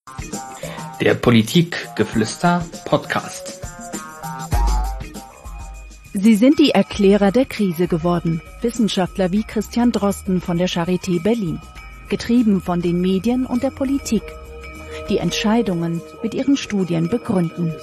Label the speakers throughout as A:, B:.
A: Der Politikgeflüster Podcast.
B: Sie sind die Erklärer der Krise geworden, Wissenschaftler wie Christian Drosten von der Charité Berlin, getrieben von den Medien und der Politik, die Entscheidungen mit ihren Studien begründen.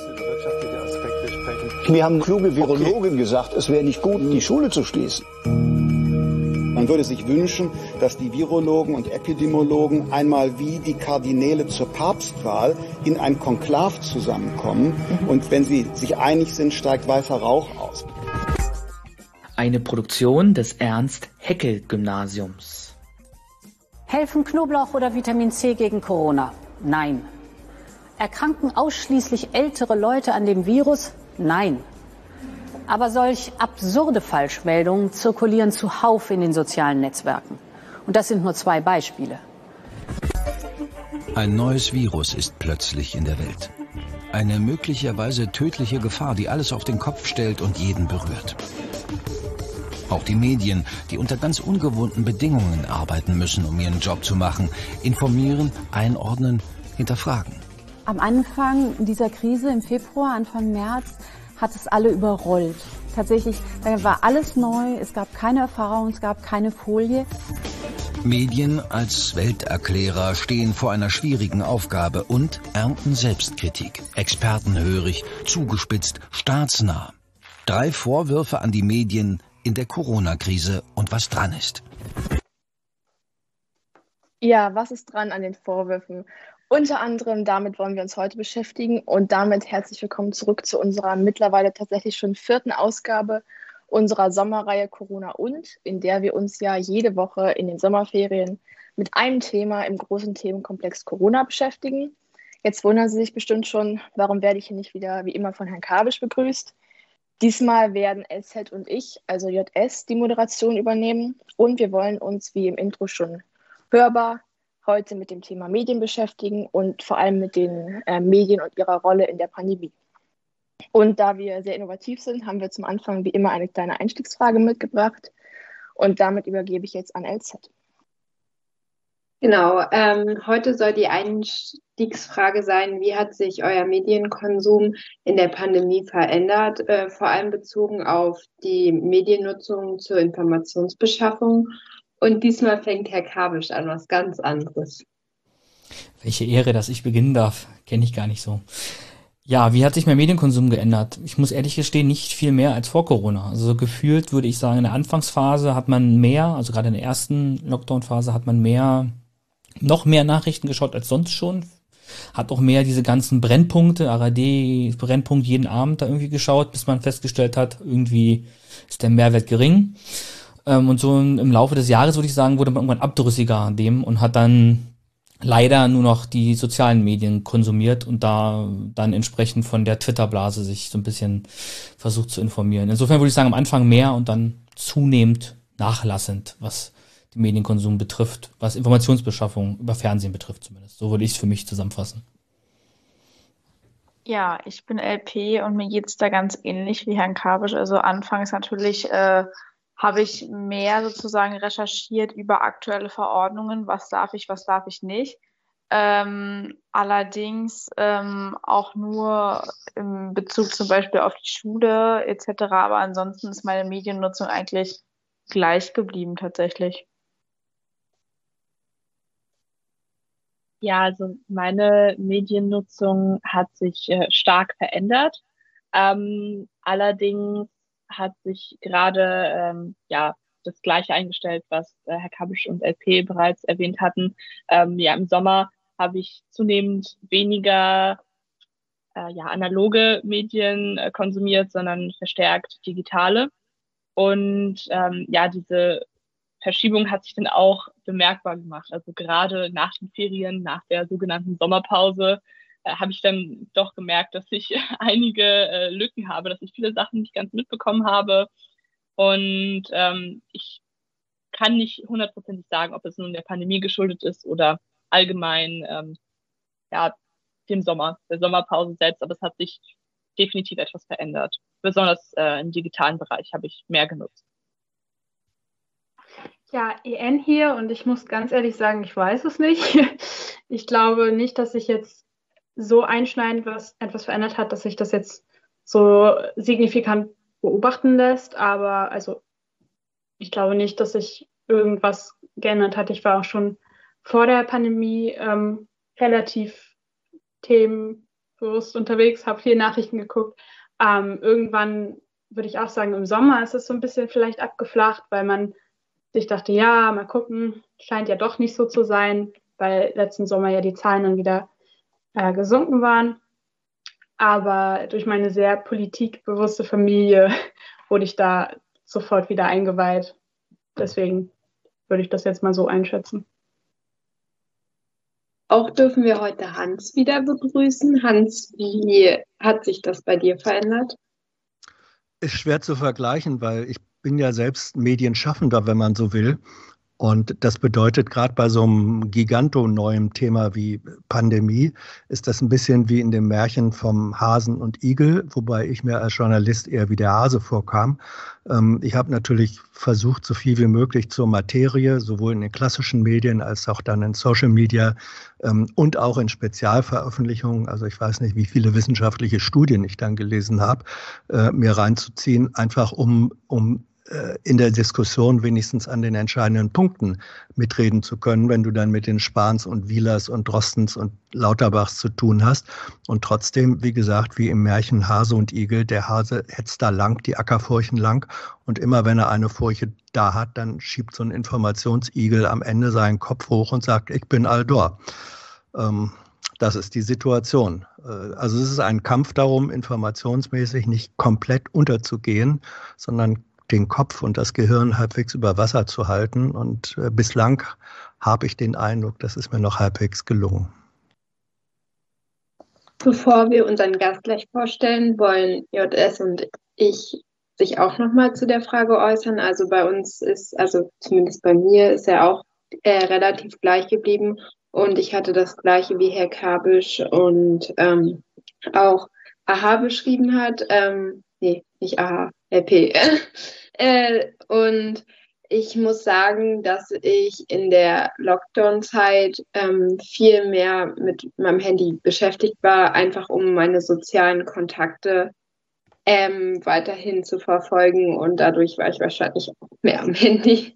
C: Mir haben kluge Virologen gesagt, es wäre nicht gut, die Schule zu schließen. Man würde sich wünschen, dass die Virologen und Epidemiologen einmal wie die Kardinäle zur Papstwahl in ein Konklav zusammenkommen und wenn sie sich einig sind, steigt weißer Rauch aus.
A: Eine Produktion des Ernst-Haeckel-Gymnasiums.
D: Helfen Knoblauch oder Vitamin C gegen Corona? Nein. Erkranken ausschließlich ältere Leute an dem Virus? Nein. Aber solch absurde Falschmeldungen zirkulieren zuhauf in den sozialen Netzwerken. Und das sind nur 2 Beispiele.
E: Ein neues Virus ist plötzlich in der Welt. Eine möglicherweise tödliche Gefahr, die alles auf den Kopf stellt und jeden berührt. Auch die Medien, die unter ganz ungewohnten Bedingungen arbeiten müssen, um ihren Job zu machen, informieren, einordnen, hinterfragen.
F: Am Anfang dieser Krise im Februar, Anfang März, hat es alle überrollt. Tatsächlich war alles neu, es gab keine Erfahrung, es gab keine Folie.
E: Medien als Welterklärer stehen vor einer schwierigen Aufgabe und ernten Selbstkritik. Expertenhörig, zugespitzt, staatsnah. 3 Vorwürfe an die Medien in der Corona-Krise und was dran ist.
G: Ja, was ist dran an den Vorwürfen? Unter anderem damit wollen wir uns heute beschäftigen und damit herzlich willkommen zurück zu unserer mittlerweile tatsächlich schon 4. Ausgabe unserer Sommerreihe Corona und, in der wir uns ja jede Woche in den Sommerferien mit einem Thema im großen Themenkomplex Corona beschäftigen. Jetzt wundern Sie sich bestimmt schon, warum werde ich hier nicht wieder wie immer von Herrn Kabisch begrüßt. Diesmal werden LZ und ich, also JS, die Moderation übernehmen und wir wollen uns wie im Intro schon hörbar heute mit dem Thema Medien beschäftigen und vor allem mit den Medien und ihrer Rolle in der Pandemie. Und da wir sehr innovativ sind, haben wir zum Anfang wie immer eine kleine Einstiegsfrage mitgebracht und damit übergebe ich jetzt an LZ.
H: Genau, heute soll die Einstiegsfrage sein, wie hat sich euer Medienkonsum in der Pandemie verändert, vor allem bezogen auf die Mediennutzung zur Informationsbeschaffung. Und diesmal fängt Herr Kabisch an, was ganz anderes.
I: Welche Ehre, dass ich beginnen darf. Kenne ich gar nicht so. Ja, wie hat sich mein Medienkonsum geändert? Ich muss ehrlich gestehen, nicht viel mehr als vor Corona. Also gefühlt würde ich sagen, in der Anfangsphase hat man mehr, also gerade in der ersten Lockdown-Phase hat man noch mehr Nachrichten geschaut als sonst schon. Hat auch mehr diese ganzen Brennpunkte, ARD, Brennpunkt jeden Abend da irgendwie geschaut, bis man festgestellt hat, irgendwie ist der Mehrwert gering. Und so im Laufe des Jahres, würde ich sagen, wurde man irgendwann abdrüssiger an dem und hat dann leider nur noch die sozialen Medien konsumiert und da dann entsprechend von der Twitter-Blase sich so ein bisschen versucht zu informieren. Insofern würde ich sagen, am Anfang mehr und dann zunehmend nachlassend, was den Medienkonsum betrifft, was Informationsbeschaffung über Fernsehen betrifft zumindest. So würde ich es für mich zusammenfassen.
J: Ja, ich bin LP und mir geht's da ganz ähnlich wie Herrn Kabisch. Also anfangs natürlich habe ich mehr sozusagen recherchiert über aktuelle Verordnungen, was darf ich nicht. Allerdings auch nur im Bezug zum Beispiel auf die Schule etc. Aber ansonsten ist meine Mediennutzung eigentlich gleich geblieben tatsächlich.
K: Ja, also meine Mediennutzung hat sich stark verändert. Allerdings hat sich gerade das Gleiche eingestellt, was Herr Kabisch und LP bereits erwähnt hatten. Im Sommer habe ich zunehmend weniger analoge Medien konsumiert, sondern verstärkt digitale. Und diese Verschiebung hat sich dann auch bemerkbar gemacht. Also gerade nach den Ferien, nach der sogenannten Sommerpause, habe ich dann doch gemerkt, dass ich einige Lücken habe, dass ich viele Sachen nicht ganz mitbekommen habe. Und ich kann nicht 100% sagen, ob es nun der Pandemie geschuldet ist oder allgemein dem Sommer, der Sommerpause selbst. Aber es hat sich definitiv etwas verändert. Besonders im digitalen Bereich habe ich mehr genutzt.
L: Ja, EN hier und ich muss ganz ehrlich sagen, ich weiß es nicht. Ich glaube nicht, dass sich jetzt so einschneidend etwas verändert hat, dass sich das jetzt so signifikant beobachten lässt. Aber also ich glaube nicht, dass sich irgendwas geändert hat. Ich war auch schon vor der Pandemie relativ themenbewusst unterwegs, habe viele Nachrichten geguckt. Irgendwann würde ich auch sagen, im Sommer ist es so ein bisschen vielleicht abgeflacht, weil man sich dachte, ja, mal gucken, scheint ja doch nicht so zu sein, weil letzten Sommer ja die Zahlen dann wieder gesunken waren. Aber durch meine sehr politikbewusste Familie wurde ich da sofort wieder eingeweiht. Deswegen würde ich das jetzt mal so einschätzen.
H: Auch dürfen wir heute Hans wieder begrüßen. Hans, wie hat sich das bei dir verändert?
M: Ist schwer zu vergleichen, weil ich bin ja selbst Medienschaffender, wenn man so will. Und das bedeutet, gerade bei so einem giganto-neuen Thema wie Pandemie, ist das ein bisschen wie in dem Märchen vom Hasen und Igel, wobei ich mir als Journalist eher wie der Hase vorkam. Ich habe natürlich versucht, so viel wie möglich zur Materie, sowohl in den klassischen Medien als auch dann in Social Media und auch in Spezialveröffentlichungen, also ich weiß nicht, wie viele wissenschaftliche Studien ich dann gelesen habe, mir reinzuziehen, einfach um in der Diskussion wenigstens an den entscheidenden Punkten mitreden zu können, wenn du dann mit den Spahns und Wielers und Drostens und Lauterbachs zu tun hast. Und trotzdem, wie gesagt, wie im Märchen Hase und Igel, der Hase hetzt da lang, die Ackerfurchen lang. Und immer wenn er eine Furche da hat, dann schiebt so ein Informationsigel am Ende seinen Kopf hoch und sagt, ich bin Aldor. Das ist die Situation. Also es ist ein Kampf darum, informationsmäßig nicht komplett unterzugehen, sondern den Kopf und das Gehirn halbwegs über Wasser zu halten. Und bislang habe ich den Eindruck, das ist mir noch halbwegs gelungen.
H: Bevor wir unseren Gast gleich vorstellen, wollen JS und ich sich auch nochmal zu der Frage äußern. Also bei uns ist, also zumindest bei mir, ist er auch relativ gleich geblieben. Und ich hatte das Gleiche wie Herr Kabisch und auch AHA beschrieben hat. Nee, nicht AHA, LP. Und ich muss sagen, dass ich in der Lockdown-Zeit viel mehr mit meinem Handy beschäftigt war, einfach um meine sozialen Kontakte weiterhin zu verfolgen. Und dadurch war ich wahrscheinlich auch mehr am Handy.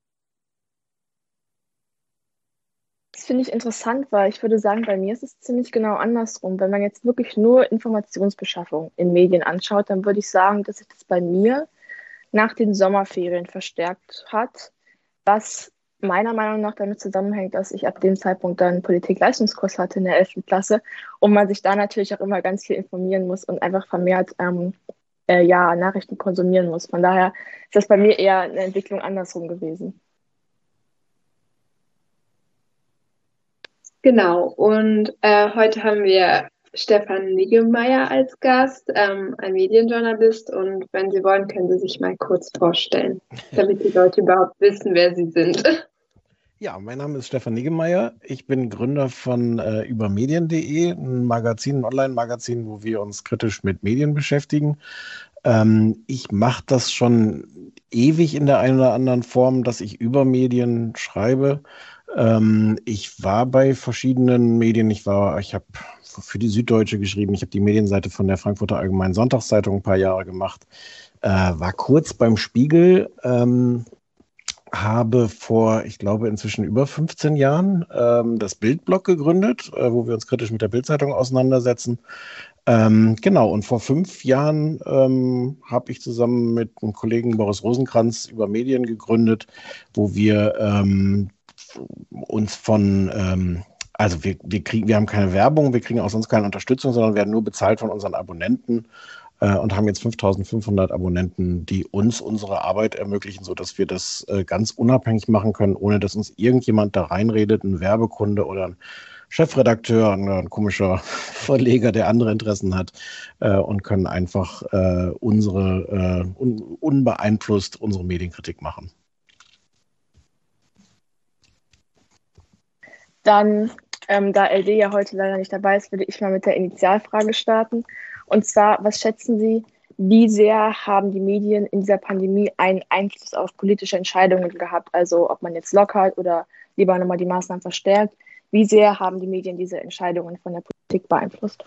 G: Das finde ich interessant, weil ich würde sagen, bei mir ist es ziemlich genau andersrum. Wenn man jetzt wirklich nur Informationsbeschaffung in Medien anschaut, dann würde ich sagen, dass sich das bei mir nach den Sommerferien verstärkt hat, was meiner Meinung nach damit zusammenhängt, dass ich ab dem Zeitpunkt dann Politik-Leistungskurs hatte in der 11. Klasse und man sich da natürlich auch immer ganz viel informieren muss und einfach vermehrt Nachrichten konsumieren muss. Von daher ist das bei mir eher eine Entwicklung andersrum gewesen.
H: Genau, und heute haben wir Stefan Niggemeier als Gast, ein Medienjournalist. Und wenn Sie wollen, können Sie sich mal kurz vorstellen, damit die Leute überhaupt wissen, wer Sie sind.
N: Ja, mein Name ist Stefan Niggemeier. Ich bin Gründer von übermedien.de, ein Magazin, ein Online-Magazin, wo wir uns kritisch mit Medien beschäftigen. Ich mache das schon ewig in der einen oder anderen Form, dass ich über Medien schreibe. Ich war bei verschiedenen Medien. Ich habe für die Süddeutsche geschrieben. Ich habe die Medienseite von der Frankfurter Allgemeinen Sonntagszeitung ein paar Jahre gemacht. War kurz beim Spiegel. Habe vor, ich glaube, inzwischen über 15 Jahren das Bild-Blog gegründet, wo wir uns kritisch mit der Bild-Zeitung auseinandersetzen. Genau, und vor 5 Jahren habe ich zusammen mit einem Kollegen Boris Rosenkranz über Medien gegründet, wo wir uns von, wir haben keine Werbung, wir kriegen auch sonst keine Unterstützung, sondern werden nur bezahlt von unseren Abonnenten und haben jetzt 5.500 Abonnenten, die uns unsere Arbeit ermöglichen, sodass wir das ganz unabhängig machen können, ohne dass uns irgendjemand da reinredet, ein Werbekunde oder ein Chefredakteur, ein komischer Verleger, der andere Interessen hat, und können einfach unbeeinflusst unsere Medienkritik machen.
G: Dann, da LD ja heute leider nicht dabei ist, würde ich mal mit der Initialfrage starten. Und zwar, was schätzen Sie, wie sehr haben die Medien in dieser Pandemie einen Einfluss auf politische Entscheidungen gehabt? Also ob man jetzt lockert oder lieber nochmal die Maßnahmen verstärkt. Wie sehr haben die Medien diese Entscheidungen von der Politik beeinflusst?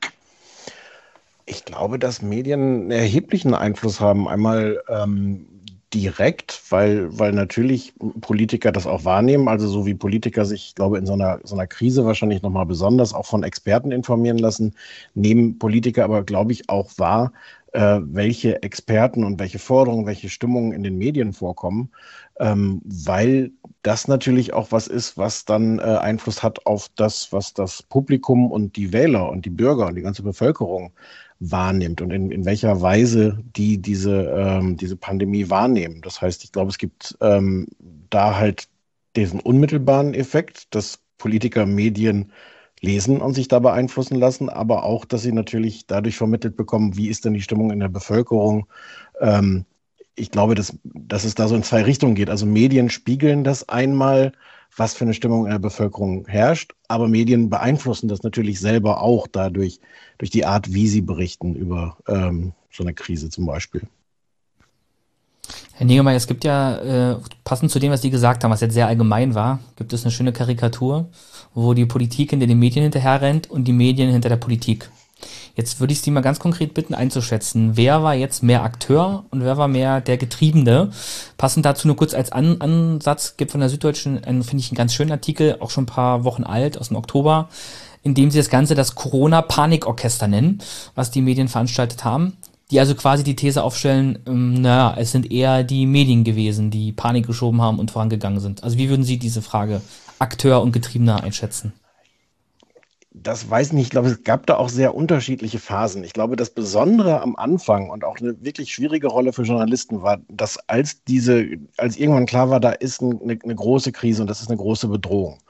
N: Ich glaube, dass Medien einen erheblichen Einfluss haben. Einmal direkt, weil natürlich Politiker das auch wahrnehmen. Also so wie Politiker sich, ich glaube, in so einer Krise wahrscheinlich nochmal besonders auch von Experten informieren lassen, nehmen Politiker aber, glaube ich, auch wahr, welche Experten und welche Forderungen, welche Stimmungen in den Medien vorkommen, weil das natürlich auch was ist, was dann Einfluss hat auf das, was das Publikum und die Wähler und die Bürger und die ganze Bevölkerung wahrnimmt und in welcher Weise die diese Pandemie wahrnehmen. Das heißt, ich glaube, es gibt da halt diesen unmittelbaren Effekt, dass Politiker Medien lesen und sich da beeinflussen lassen, aber auch, dass sie natürlich dadurch vermittelt bekommen, wie ist denn die Stimmung in der Bevölkerung. Ich glaube, dass es da so in zwei Richtungen geht. Also Medien spiegeln das einmal, was für eine Stimmung in der Bevölkerung herrscht, aber Medien beeinflussen das natürlich selber auch dadurch, durch die Art, wie sie berichten über so eine Krise zum Beispiel.
I: Herr Niggemeier, es gibt ja, passend zu dem, was Sie gesagt haben, was jetzt sehr allgemein war, gibt es eine schöne Karikatur, wo die Politik hinter den Medien hinterher rennt und die Medien hinter der Politik. Jetzt würde ich Sie mal ganz konkret bitten einzuschätzen, wer war jetzt mehr Akteur und wer war mehr der Getriebene? Passend dazu nur kurz als Ansatz, gibt von der Süddeutschen, finde ich, einen ganz schönen Artikel, auch schon ein paar Wochen alt, aus dem Oktober, in dem sie das Ganze das Corona-Panikorchester nennen, was die Medien veranstaltet haben, die also quasi die These aufstellen, es sind eher die Medien gewesen, die Panik geschoben haben und vorangegangen sind. Also wie würden Sie diese Frage Akteur und Getriebener einschätzen?
N: Das weiß ich nicht. Ich glaube, es gab da auch sehr unterschiedliche Phasen. Ich glaube, das Besondere am Anfang und auch eine wirklich schwierige Rolle für Journalisten war, dass als irgendwann klar war, da ist eine große Krise und das ist eine große Bedrohung,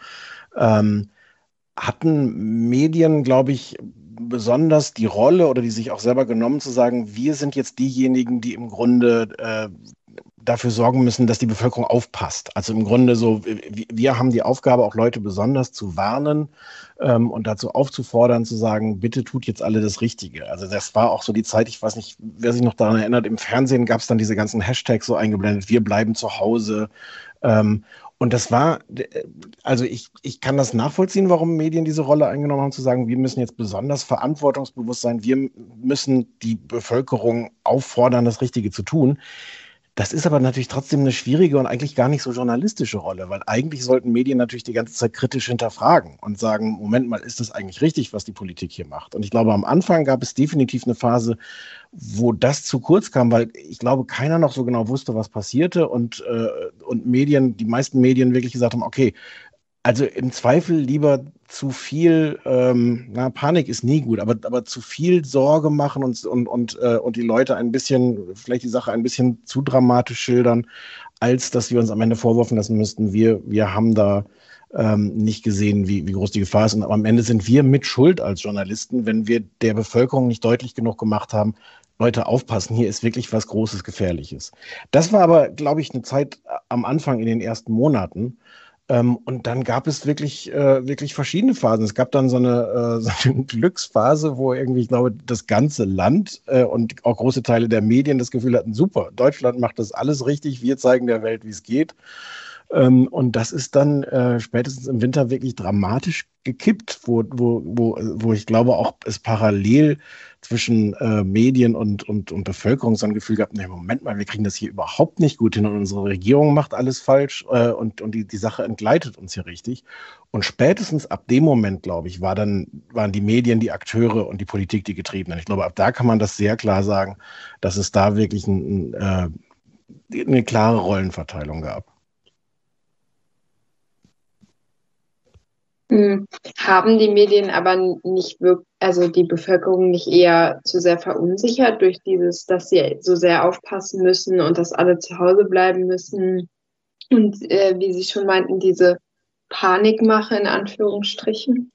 N: hatten Medien, glaube ich, besonders die Rolle oder die sich auch selber genommen zu sagen, wir sind jetzt diejenigen, die im Grunde dafür sorgen müssen, dass die Bevölkerung aufpasst. Also im Grunde so, wir haben die Aufgabe, auch Leute besonders zu warnen und dazu aufzufordern, zu sagen, bitte tut jetzt alle das Richtige. Also das war auch so die Zeit, ich weiß nicht, wer sich noch daran erinnert, im Fernsehen gab es dann diese ganzen Hashtags so eingeblendet, wir bleiben zu Hause. Und das war, also ich kann das nachvollziehen, warum Medien diese Rolle eingenommen haben, zu sagen, wir müssen jetzt besonders verantwortungsbewusst sein, wir müssen die Bevölkerung auffordern, das Richtige zu tun. Das ist aber natürlich trotzdem eine schwierige und eigentlich gar nicht so journalistische Rolle, weil eigentlich sollten Medien natürlich die ganze Zeit kritisch hinterfragen und sagen, Moment mal, ist das eigentlich richtig, was die Politik hier macht? Und ich glaube, am Anfang gab es definitiv eine Phase, wo das zu kurz kam, weil ich glaube, keiner noch so genau wusste, was passierte und Medien, die meisten Medien wirklich gesagt haben, okay, also im Zweifel lieber zu viel, Panik ist nie gut, aber zu viel Sorge machen und die Leute ein bisschen, vielleicht die Sache ein bisschen zu dramatisch schildern, als dass wir uns am Ende vorwerfen lassen müssten, wir haben da nicht gesehen, wie groß die Gefahr ist. Und am Ende sind wir mit Schuld als Journalisten, wenn wir der Bevölkerung nicht deutlich genug gemacht haben, Leute, aufpassen, hier ist wirklich was Großes, Gefährliches. Das war aber, glaube ich, eine Zeit am Anfang in den ersten Monaten. Und dann gab es wirklich verschiedene Phasen. Es gab dann so eine Glücksphase, wo irgendwie, ich glaube, das ganze Land und auch große Teile der Medien das Gefühl hatten, super, Deutschland macht das alles richtig, wir zeigen der Welt, wie es geht. Und das ist dann spätestens im Winter wirklich dramatisch gekippt, wo ich glaube auch es parallel zwischen Medien und Bevölkerung so ein Gefühl gab, nee, Moment mal, wir kriegen das hier überhaupt nicht gut hin und unsere Regierung macht alles falsch und die Sache entgleitet uns hier richtig. Und spätestens ab dem Moment, glaube ich, waren die Medien die Akteure und die Politik die Getriebenen. Ich glaube, ab da kann man das sehr klar sagen, dass es da wirklich eine klare Rollenverteilung gab.
H: Haben die Medien aber nicht wirklich, also die Bevölkerung nicht eher zu sehr verunsichert durch dieses, dass sie so sehr aufpassen müssen und dass alle zu Hause bleiben müssen und wie Sie schon meinten, diese Panikmache in Anführungsstrichen?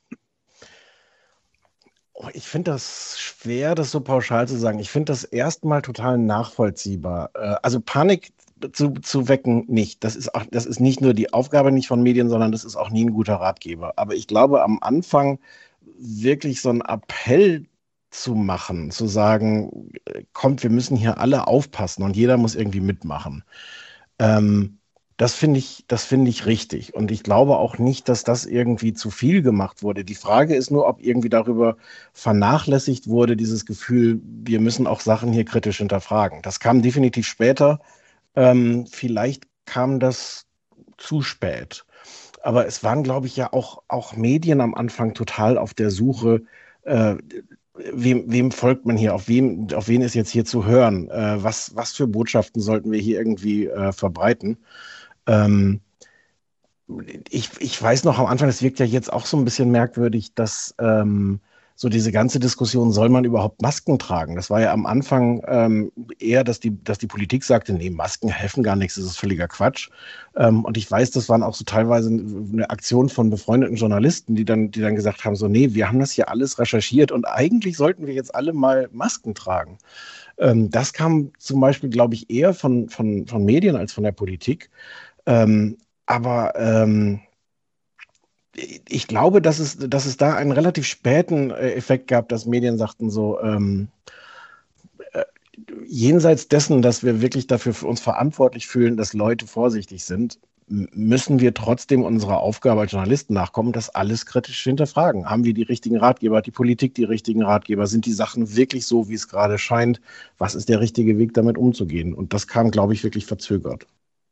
N: Ich finde das schwer, das so pauschal zu sagen. Ich finde das erstmal total nachvollziehbar. Also Panik zu wecken nicht. Das ist nicht nur die Aufgabe nicht von Medien, sondern das ist auch nie ein guter Ratgeber. Aber ich glaube, am Anfang wirklich so ein Appell zu machen, zu sagen, kommt, wir müssen hier alle aufpassen und jeder muss irgendwie mitmachen. Das finde ich richtig. Und ich glaube auch nicht, dass das irgendwie zu viel gemacht wurde. Die Frage ist nur, ob irgendwie darüber vernachlässigt wurde, dieses Gefühl, wir müssen auch Sachen hier kritisch hinterfragen. Das kam definitiv später. Vielleicht kam das zu spät. Aber es waren, glaube ich, ja auch Medien am Anfang total auf der Suche, wem folgt man hier, auf wen ist jetzt hier zu hören, was für Botschaften sollten wir hier irgendwie verbreiten. Ich weiß noch am Anfang, es wirkt ja jetzt auch so ein bisschen merkwürdig, dass so diese ganze Diskussion, soll man überhaupt Masken tragen? Das war ja am Anfang eher, dass die Politik sagte, nee, Masken helfen gar nichts, das ist völliger Quatsch. Und ich weiß, das waren auch so teilweise eine Aktion von befreundeten Journalisten, die dann gesagt haben, so, nee, wir haben das hier alles recherchiert und eigentlich sollten wir jetzt alle mal Masken tragen. Das kam zum Beispiel, glaube ich, eher von Medien als von der Politik. Aber ich glaube, dass es da einen relativ späten Effekt gab, dass Medien sagten so, jenseits dessen, dass wir wirklich dafür für uns verantwortlich fühlen, dass Leute vorsichtig sind, müssen wir trotzdem unserer Aufgabe als Journalisten nachkommen, das alles kritisch hinterfragen. Haben wir die richtigen Ratgeber, hat die Politik die richtigen Ratgeber? Sind die Sachen wirklich so, wie es gerade scheint? Was ist der richtige Weg, damit umzugehen? Und das kam, glaube ich, wirklich verzögert.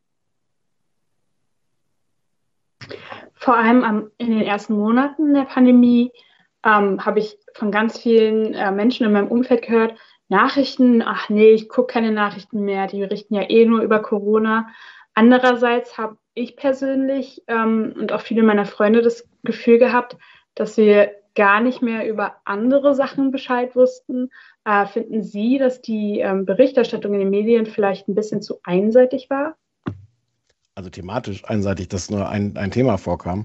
L: Vor allem in den ersten Monaten der Pandemie habe ich von ganz vielen Menschen in meinem Umfeld gehört, Nachrichten, ach nee, ich gucke keine Nachrichten mehr, die berichten ja eh nur über Corona. Andererseits habe ich persönlich und auch viele meiner Freunde das Gefühl gehabt, dass wir gar nicht mehr über andere Sachen Bescheid wussten. Finden Sie, dass die Berichterstattung in den Medien vielleicht ein bisschen zu einseitig war?
N: Also thematisch einseitig, dass nur ein Thema vorkam.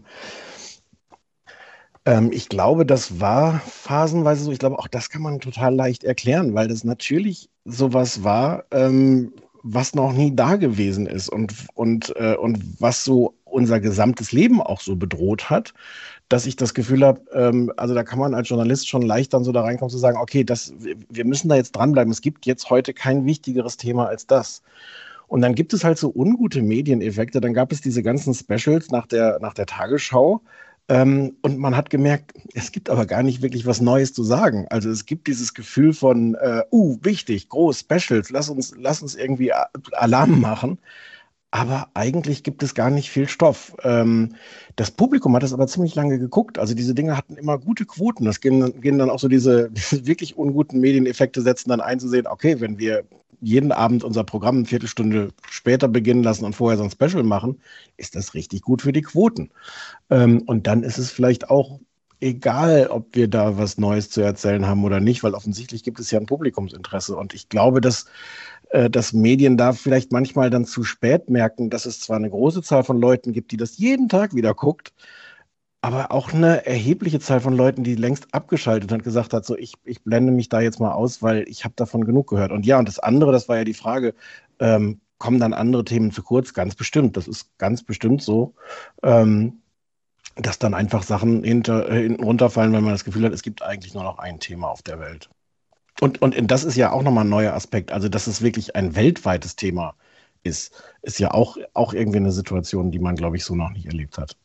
N: Ich glaube, das war phasenweise so. Ich glaube, auch das kann man total leicht erklären, weil das natürlich sowas war, was noch nie da gewesen ist und was so unser gesamtes Leben auch so bedroht hat, dass ich das Gefühl habe, also da kann man als Journalist schon leicht dann so da reinkommen zu sagen, okay, wir müssen da jetzt dranbleiben. Es gibt jetzt heute kein wichtigeres Thema als das. Und dann gibt es halt so ungute Medieneffekte. Dann gab es diese ganzen Specials nach der Tagesschau. Und man hat gemerkt, es gibt aber gar nicht wirklich was Neues zu sagen. Also es gibt dieses Gefühl von, wichtig, groß, Specials, lass uns irgendwie Alarm machen. Aber eigentlich gibt es gar nicht viel Stoff. Das Publikum hat das aber ziemlich lange geguckt. Also diese Dinge hatten immer gute Quoten. Das gehen dann auch so diese wirklich unguten Medieneffekte setzen dann einzusehen, okay, wenn wir jeden Abend unser Programm eine Viertelstunde später beginnen lassen und vorher so ein Special machen, ist das richtig gut für die Quoten. Und dann ist es vielleicht auch egal, ob wir da was Neues zu erzählen haben oder nicht, weil offensichtlich gibt es ja ein Publikumsinteresse. Und ich glaube, dass Medien da vielleicht manchmal dann zu spät merken, dass es zwar eine große Zahl von Leuten gibt, die das jeden Tag wieder guckt, aber auch eine erhebliche Zahl von Leuten, die längst abgeschaltet und gesagt hat, so ich blende mich da jetzt mal aus, weil ich habe davon genug gehört. Und ja, und das andere, das war ja die Frage, kommen dann andere Themen zu kurz? Ganz bestimmt. Das ist ganz bestimmt so, dass dann einfach Sachen hinten runterfallen, weil man das Gefühl hat, es gibt eigentlich nur noch ein Thema auf der Welt. Und das ist ja auch nochmal ein neuer Aspekt. Also, dass es wirklich ein weltweites Thema ist ja auch irgendwie eine Situation, die man, glaube ich, so noch nicht erlebt hat.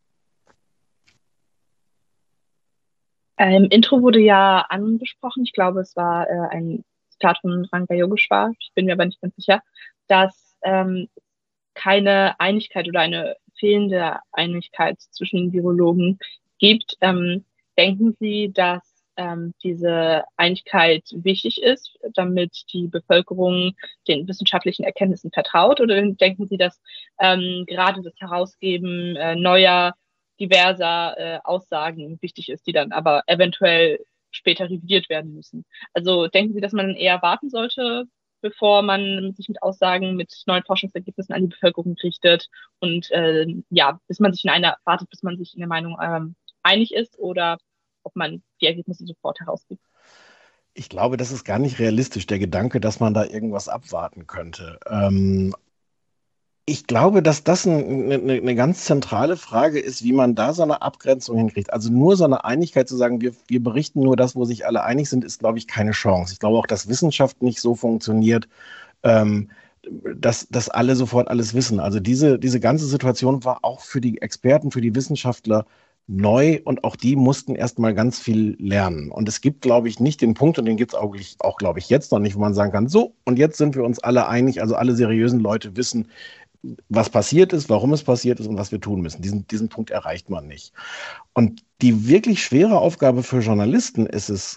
K: Im Intro wurde ja angesprochen, ich glaube, es war ein Zitat von Ranga Yogeshwar, ich bin mir aber nicht ganz sicher, dass keine Einigkeit oder eine fehlende Einigkeit zwischen Virologen gibt. Denken Sie, dass diese Einigkeit wichtig ist, damit die Bevölkerung den wissenschaftlichen Erkenntnissen vertraut? Oder denken Sie, dass gerade das Herausgeben neuer, diverser Aussagen wichtig ist, die dann aber eventuell später revidiert werden müssen? Also denken Sie, dass man eher warten sollte, bevor man sich mit Aussagen, mit neuen Forschungsergebnissen an die Bevölkerung richtet und bis man sich bis man sich in der Meinung einig ist, oder ob man die Ergebnisse sofort herausgibt?
N: Ich glaube, das ist gar nicht realistisch, der Gedanke, dass man da irgendwas abwarten könnte. Ich glaube, dass das eine ganz zentrale Frage ist, wie man da so eine Abgrenzung hinkriegt. Also nur so eine Einigkeit zu sagen, wir berichten nur das, wo sich alle einig sind, ist, glaube ich, keine Chance. Ich glaube auch, dass Wissenschaft nicht so funktioniert, ähm, dass alle sofort alles wissen. Also diese ganze Situation war auch für die Experten, für die Wissenschaftler neu und auch die mussten erst mal ganz viel lernen. Und es gibt, glaube ich, nicht den Punkt, und den gibt es auch, glaube ich, jetzt noch nicht, wo man sagen kann, so, und jetzt sind wir uns alle einig, also alle seriösen Leute wissen, was passiert ist, warum es passiert ist und was wir tun müssen. Diesen Punkt erreicht man nicht. Und die wirklich schwere Aufgabe für Journalisten ist es,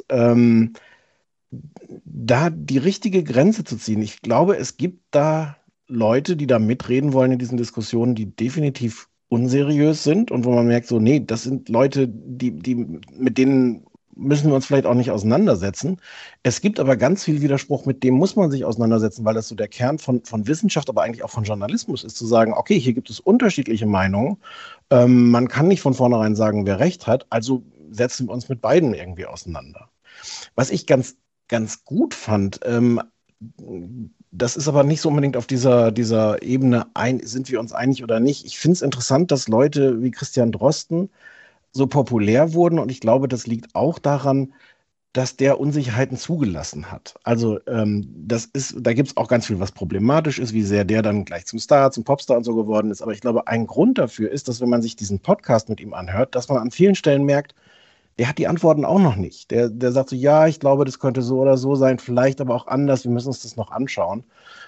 N: da die richtige Grenze zu ziehen. Ich glaube, es gibt da Leute, die da mitreden wollen in diesen Diskussionen, die definitiv unseriös sind und wo man merkt, so, nee, das sind Leute, mit denen müssen wir uns vielleicht auch nicht auseinandersetzen. Es gibt aber ganz viel Widerspruch, mit dem muss man sich auseinandersetzen, weil das so der Kern von Wissenschaft, aber eigentlich auch von Journalismus ist, zu sagen, okay, hier gibt es unterschiedliche Meinungen. Man kann nicht von vornherein sagen, wer recht hat, also setzen wir uns mit beiden irgendwie auseinander. Was ich ganz gut fand, das ist aber nicht so unbedingt auf dieser Ebene, sind wir uns einig oder nicht. Ich finde es interessant, dass Leute wie Christian Drosten so populär wurden und ich glaube, das liegt auch daran, dass der Unsicherheiten zugelassen hat. Also da gibt es auch ganz viel, was problematisch ist, wie sehr der dann gleich zum Star, zum Popstar und so geworden ist. Aber ich glaube, ein Grund dafür ist, dass wenn man sich diesen Podcast mit ihm anhört, dass man an vielen Stellen merkt, der hat die Antworten auch noch nicht. Der sagt so, ja, ich glaube, das könnte so oder so sein, vielleicht aber auch anders, wir müssen uns das noch anschauen.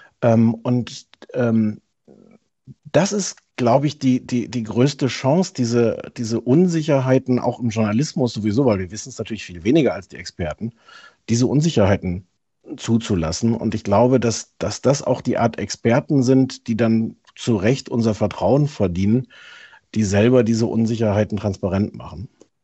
N: Das ist, glaube ich, die größte Chance, diese Unsicherheiten auch im Journalismus sowieso, weil wir wissen es natürlich viel weniger als die Experten, diese Unsicherheiten zuzulassen. Und ich glaube, dass das auch die Art Experten sind, die dann zu Recht unser Vertrauen verdienen, die selber diese Unsicherheiten transparent machen.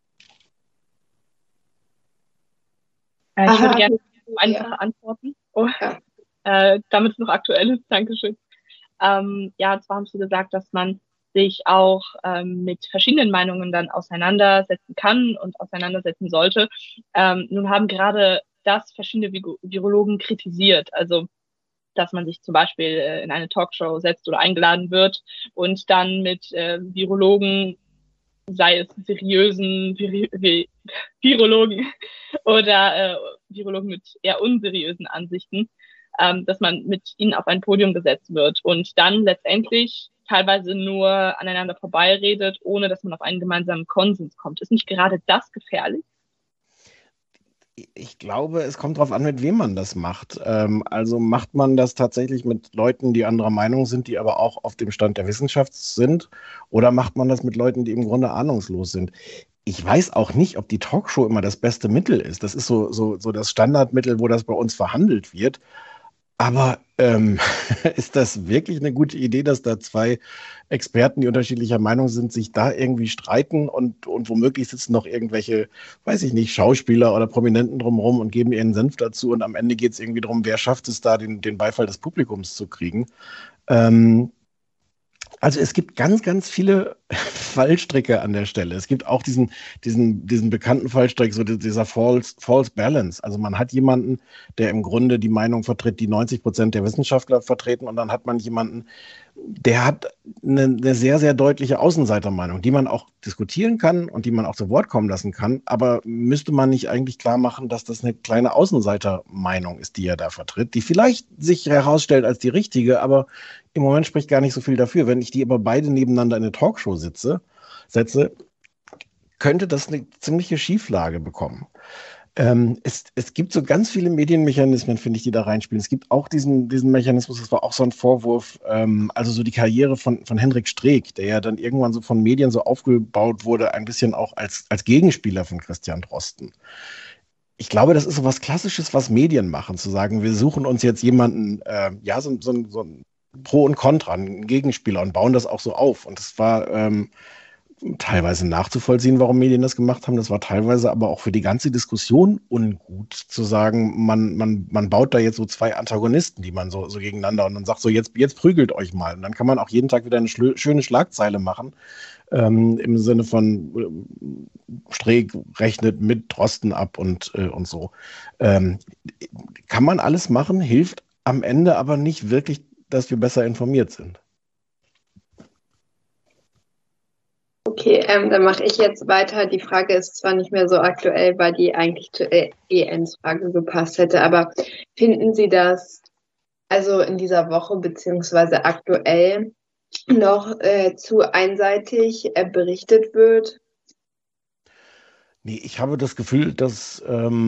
K: Ich würde gerne einfache antworten. Damit es noch aktuell ist. Dankeschön. Ja, zwar haben Sie gesagt, dass man sich auch mit verschiedenen Meinungen dann auseinandersetzen kann und auseinandersetzen sollte. Nun haben gerade das verschiedene Virologen kritisiert. Also, dass man sich zum Beispiel in eine Talkshow setzt oder eingeladen wird und dann mit Virologen, sei es seriösen Virologen oder Virologen mit eher unseriösen Ansichten, dass man mit ihnen auf ein Podium gesetzt wird und dann letztendlich teilweise nur aneinander vorbeiredet, ohne dass man auf einen gemeinsamen Konsens kommt. Ist nicht gerade das gefährlich?
N: Ich glaube, es kommt darauf an, mit wem man das macht. Also macht man das tatsächlich mit Leuten, die anderer Meinung sind, die aber auch auf dem Stand der Wissenschaft sind, oder macht man das mit Leuten, die im Grunde ahnungslos sind? Ich weiß auch nicht, ob die Talkshow immer das beste Mittel ist. Das ist so das Standardmittel, wo das bei uns verhandelt wird. Aber ist das wirklich eine gute Idee, dass da zwei Experten, die unterschiedlicher Meinung sind, sich da irgendwie streiten und womöglich sitzen noch irgendwelche, weiß ich nicht, Schauspieler oder Prominenten drumherum und geben ihren Senf dazu und am Ende geht es irgendwie darum, wer schafft es da, den Beifall des Publikums zu kriegen. Also es gibt ganz, ganz viele Fallstricke an der Stelle. Es gibt auch diesen bekannten Fallstrick, so dieser False Balance. Also man hat jemanden, der im Grunde die Meinung vertritt, die 90% der Wissenschaftler vertreten, und dann hat man jemanden, der hat eine sehr, sehr deutliche Außenseitermeinung, die man auch diskutieren kann und die man auch zu Wort kommen lassen kann. Aber müsste man nicht eigentlich klar machen, dass das eine kleine Außenseitermeinung ist, die er da vertritt, die vielleicht sich herausstellt als die richtige, aber im Moment spricht gar nicht so viel dafür. Wenn ich die aber beide nebeneinander in eine Talkshow setze, könnte das eine ziemliche Schieflage bekommen. Es gibt so ganz viele Medienmechanismen, finde ich, die da reinspielen. Es gibt auch diesen Mechanismus, das war auch so ein Vorwurf, also so die Karriere von Hendrik Streeck, der ja dann irgendwann so von Medien so aufgebaut wurde, ein bisschen auch als Gegenspieler von Christian Drosten. Ich glaube, das ist so was Klassisches, was Medien machen, zu sagen, wir suchen uns jetzt jemanden, so ein Pro und Contra, einen Gegenspieler, und bauen das auch so auf. Und das war teilweise nachzuvollziehen, warum Medien das gemacht haben. Das war teilweise aber auch für die ganze Diskussion ungut, zu sagen, man baut da jetzt so zwei Antagonisten, die man so gegeneinander, und dann sagt so, jetzt prügelt euch mal. Und dann kann man auch jeden Tag wieder eine schöne Schlagzeile machen, im Sinne von Streeck rechnet mit Drosten ab und so. Kann man alles machen, hilft am Ende aber nicht wirklich, dass wir besser informiert sind.
H: Okay, dann mache ich jetzt weiter. Die Frage ist zwar nicht mehr so aktuell, weil die eigentlich zur ENs-Frage gepasst hätte, aber finden Sie das also in dieser Woche beziehungsweise aktuell noch zu einseitig berichtet wird?
N: Nee, ich habe das Gefühl, dass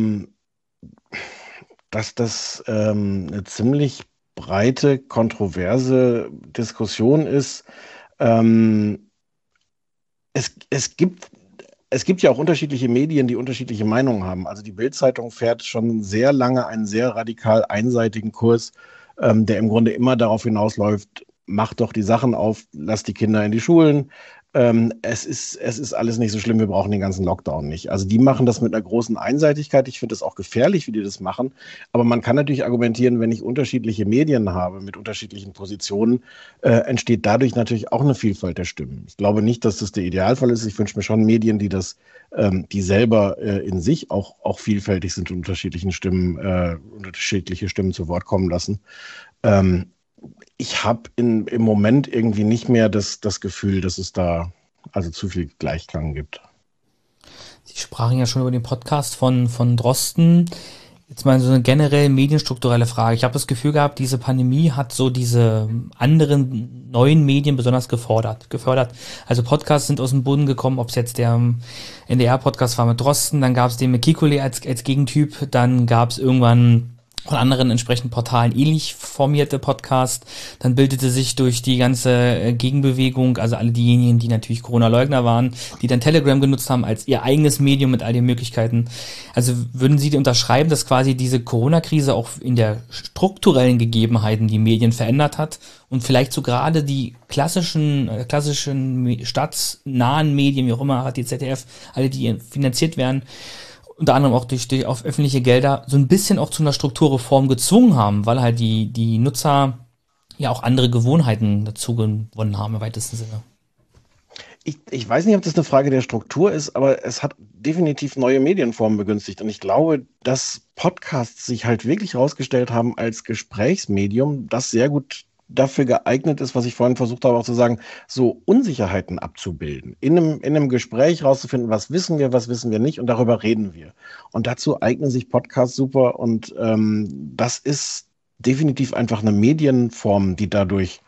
N: das eine ziemlich breite, kontroverse Diskussion ist. Es gibt ja auch unterschiedliche Medien, die unterschiedliche Meinungen haben. Also die Bild-Zeitung fährt schon sehr lange einen sehr radikal einseitigen Kurs, der im Grunde immer darauf hinausläuft, macht doch die Sachen auf, lasst die Kinder in die Schulen. Es ist alles nicht so schlimm, wir brauchen den ganzen Lockdown nicht. Also die machen das mit einer großen Einseitigkeit. Ich finde es auch gefährlich, wie die das machen. Aber man kann natürlich argumentieren, wenn ich unterschiedliche Medien habe mit unterschiedlichen Positionen, entsteht dadurch natürlich auch eine Vielfalt der Stimmen. Ich glaube nicht, dass das der Idealfall ist. Ich wünsche mir schon Medien, die selber in sich auch vielfältig sind und unterschiedliche Stimmen zu Wort kommen lassen. Ich habe im Moment irgendwie nicht mehr das Gefühl, dass es da also zu viel Gleichklang gibt.
I: Sie sprachen ja schon über den Podcast von Drosten. Jetzt mal so eine generell medienstrukturelle Frage. Ich habe das Gefühl gehabt, diese Pandemie hat so diese anderen neuen Medien besonders gefördert. Also Podcasts sind aus dem Boden gekommen, ob es jetzt der NDR-Podcast war mit Drosten, dann gab es den mit Kikule als Gegentyp, dann gab es irgendwann von anderen entsprechenden Portalen ähnlich formierte Podcast. Dann bildete sich durch die ganze Gegenbewegung, also alle diejenigen, die natürlich Corona-Leugner waren, die dann Telegram genutzt haben als ihr eigenes Medium mit all den Möglichkeiten. Also würden Sie unterschreiben, dass quasi diese Corona-Krise auch in der strukturellen Gegebenheiten die Medien verändert hat und vielleicht so gerade die klassischen staatsnahen Medien, wie auch immer, hat die ZDF, alle, die finanziert werden, unter anderem auch durch auf öffentliche Gelder, so ein bisschen auch zu einer Strukturreform gezwungen haben, weil halt die Nutzer ja auch andere Gewohnheiten dazu gewonnen haben im weitesten Sinne.
N: Ich weiß nicht, ob das eine Frage der Struktur ist, aber es hat definitiv neue Medienformen begünstigt. Und ich glaube, dass Podcasts sich halt wirklich herausgestellt haben als Gesprächsmedium, das sehr gut dafür geeignet ist, was ich vorhin versucht habe auch zu sagen, so Unsicherheiten abzubilden. In einem Gespräch rauszufinden, was wissen wir nicht und darüber reden wir. Und dazu eignen sich Podcasts super und das ist definitiv einfach eine Medienform, die dadurch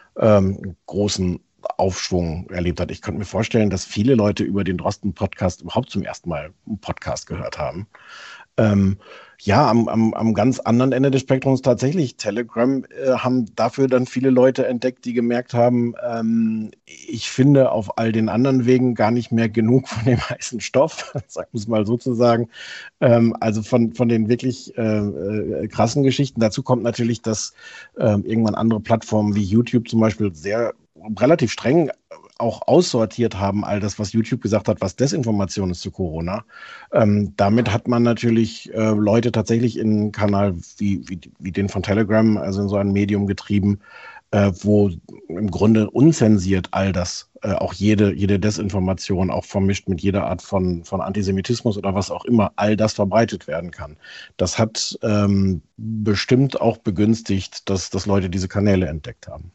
N: großen Aufschwung erlebt hat. Ich könnte mir vorstellen, dass viele Leute über den Drosten-Podcast überhaupt zum ersten Mal einen Podcast gehört haben. Am ganz anderen Ende des Spektrums tatsächlich. Telegram haben dafür dann viele Leute entdeckt, die gemerkt haben, ich finde auf all den anderen Wegen gar nicht mehr genug von dem heißen Stoff, sagen wir es mal so zu sagen. Also von den wirklich krassen Geschichten. Dazu kommt natürlich, dass irgendwann andere Plattformen wie YouTube zum Beispiel relativ streng auch aussortiert haben, all das, was YouTube gesagt hat, was Desinformation ist zu Corona. Damit hat man natürlich Leute tatsächlich in einen Kanal wie den von Telegram, also in so ein Medium getrieben, wo im Grunde unzensiert all das, auch jede Desinformation, auch vermischt mit jeder Art von Antisemitismus oder was auch immer, all das verbreitet werden kann. Das hat bestimmt auch begünstigt, dass Leute diese Kanäle entdeckt haben.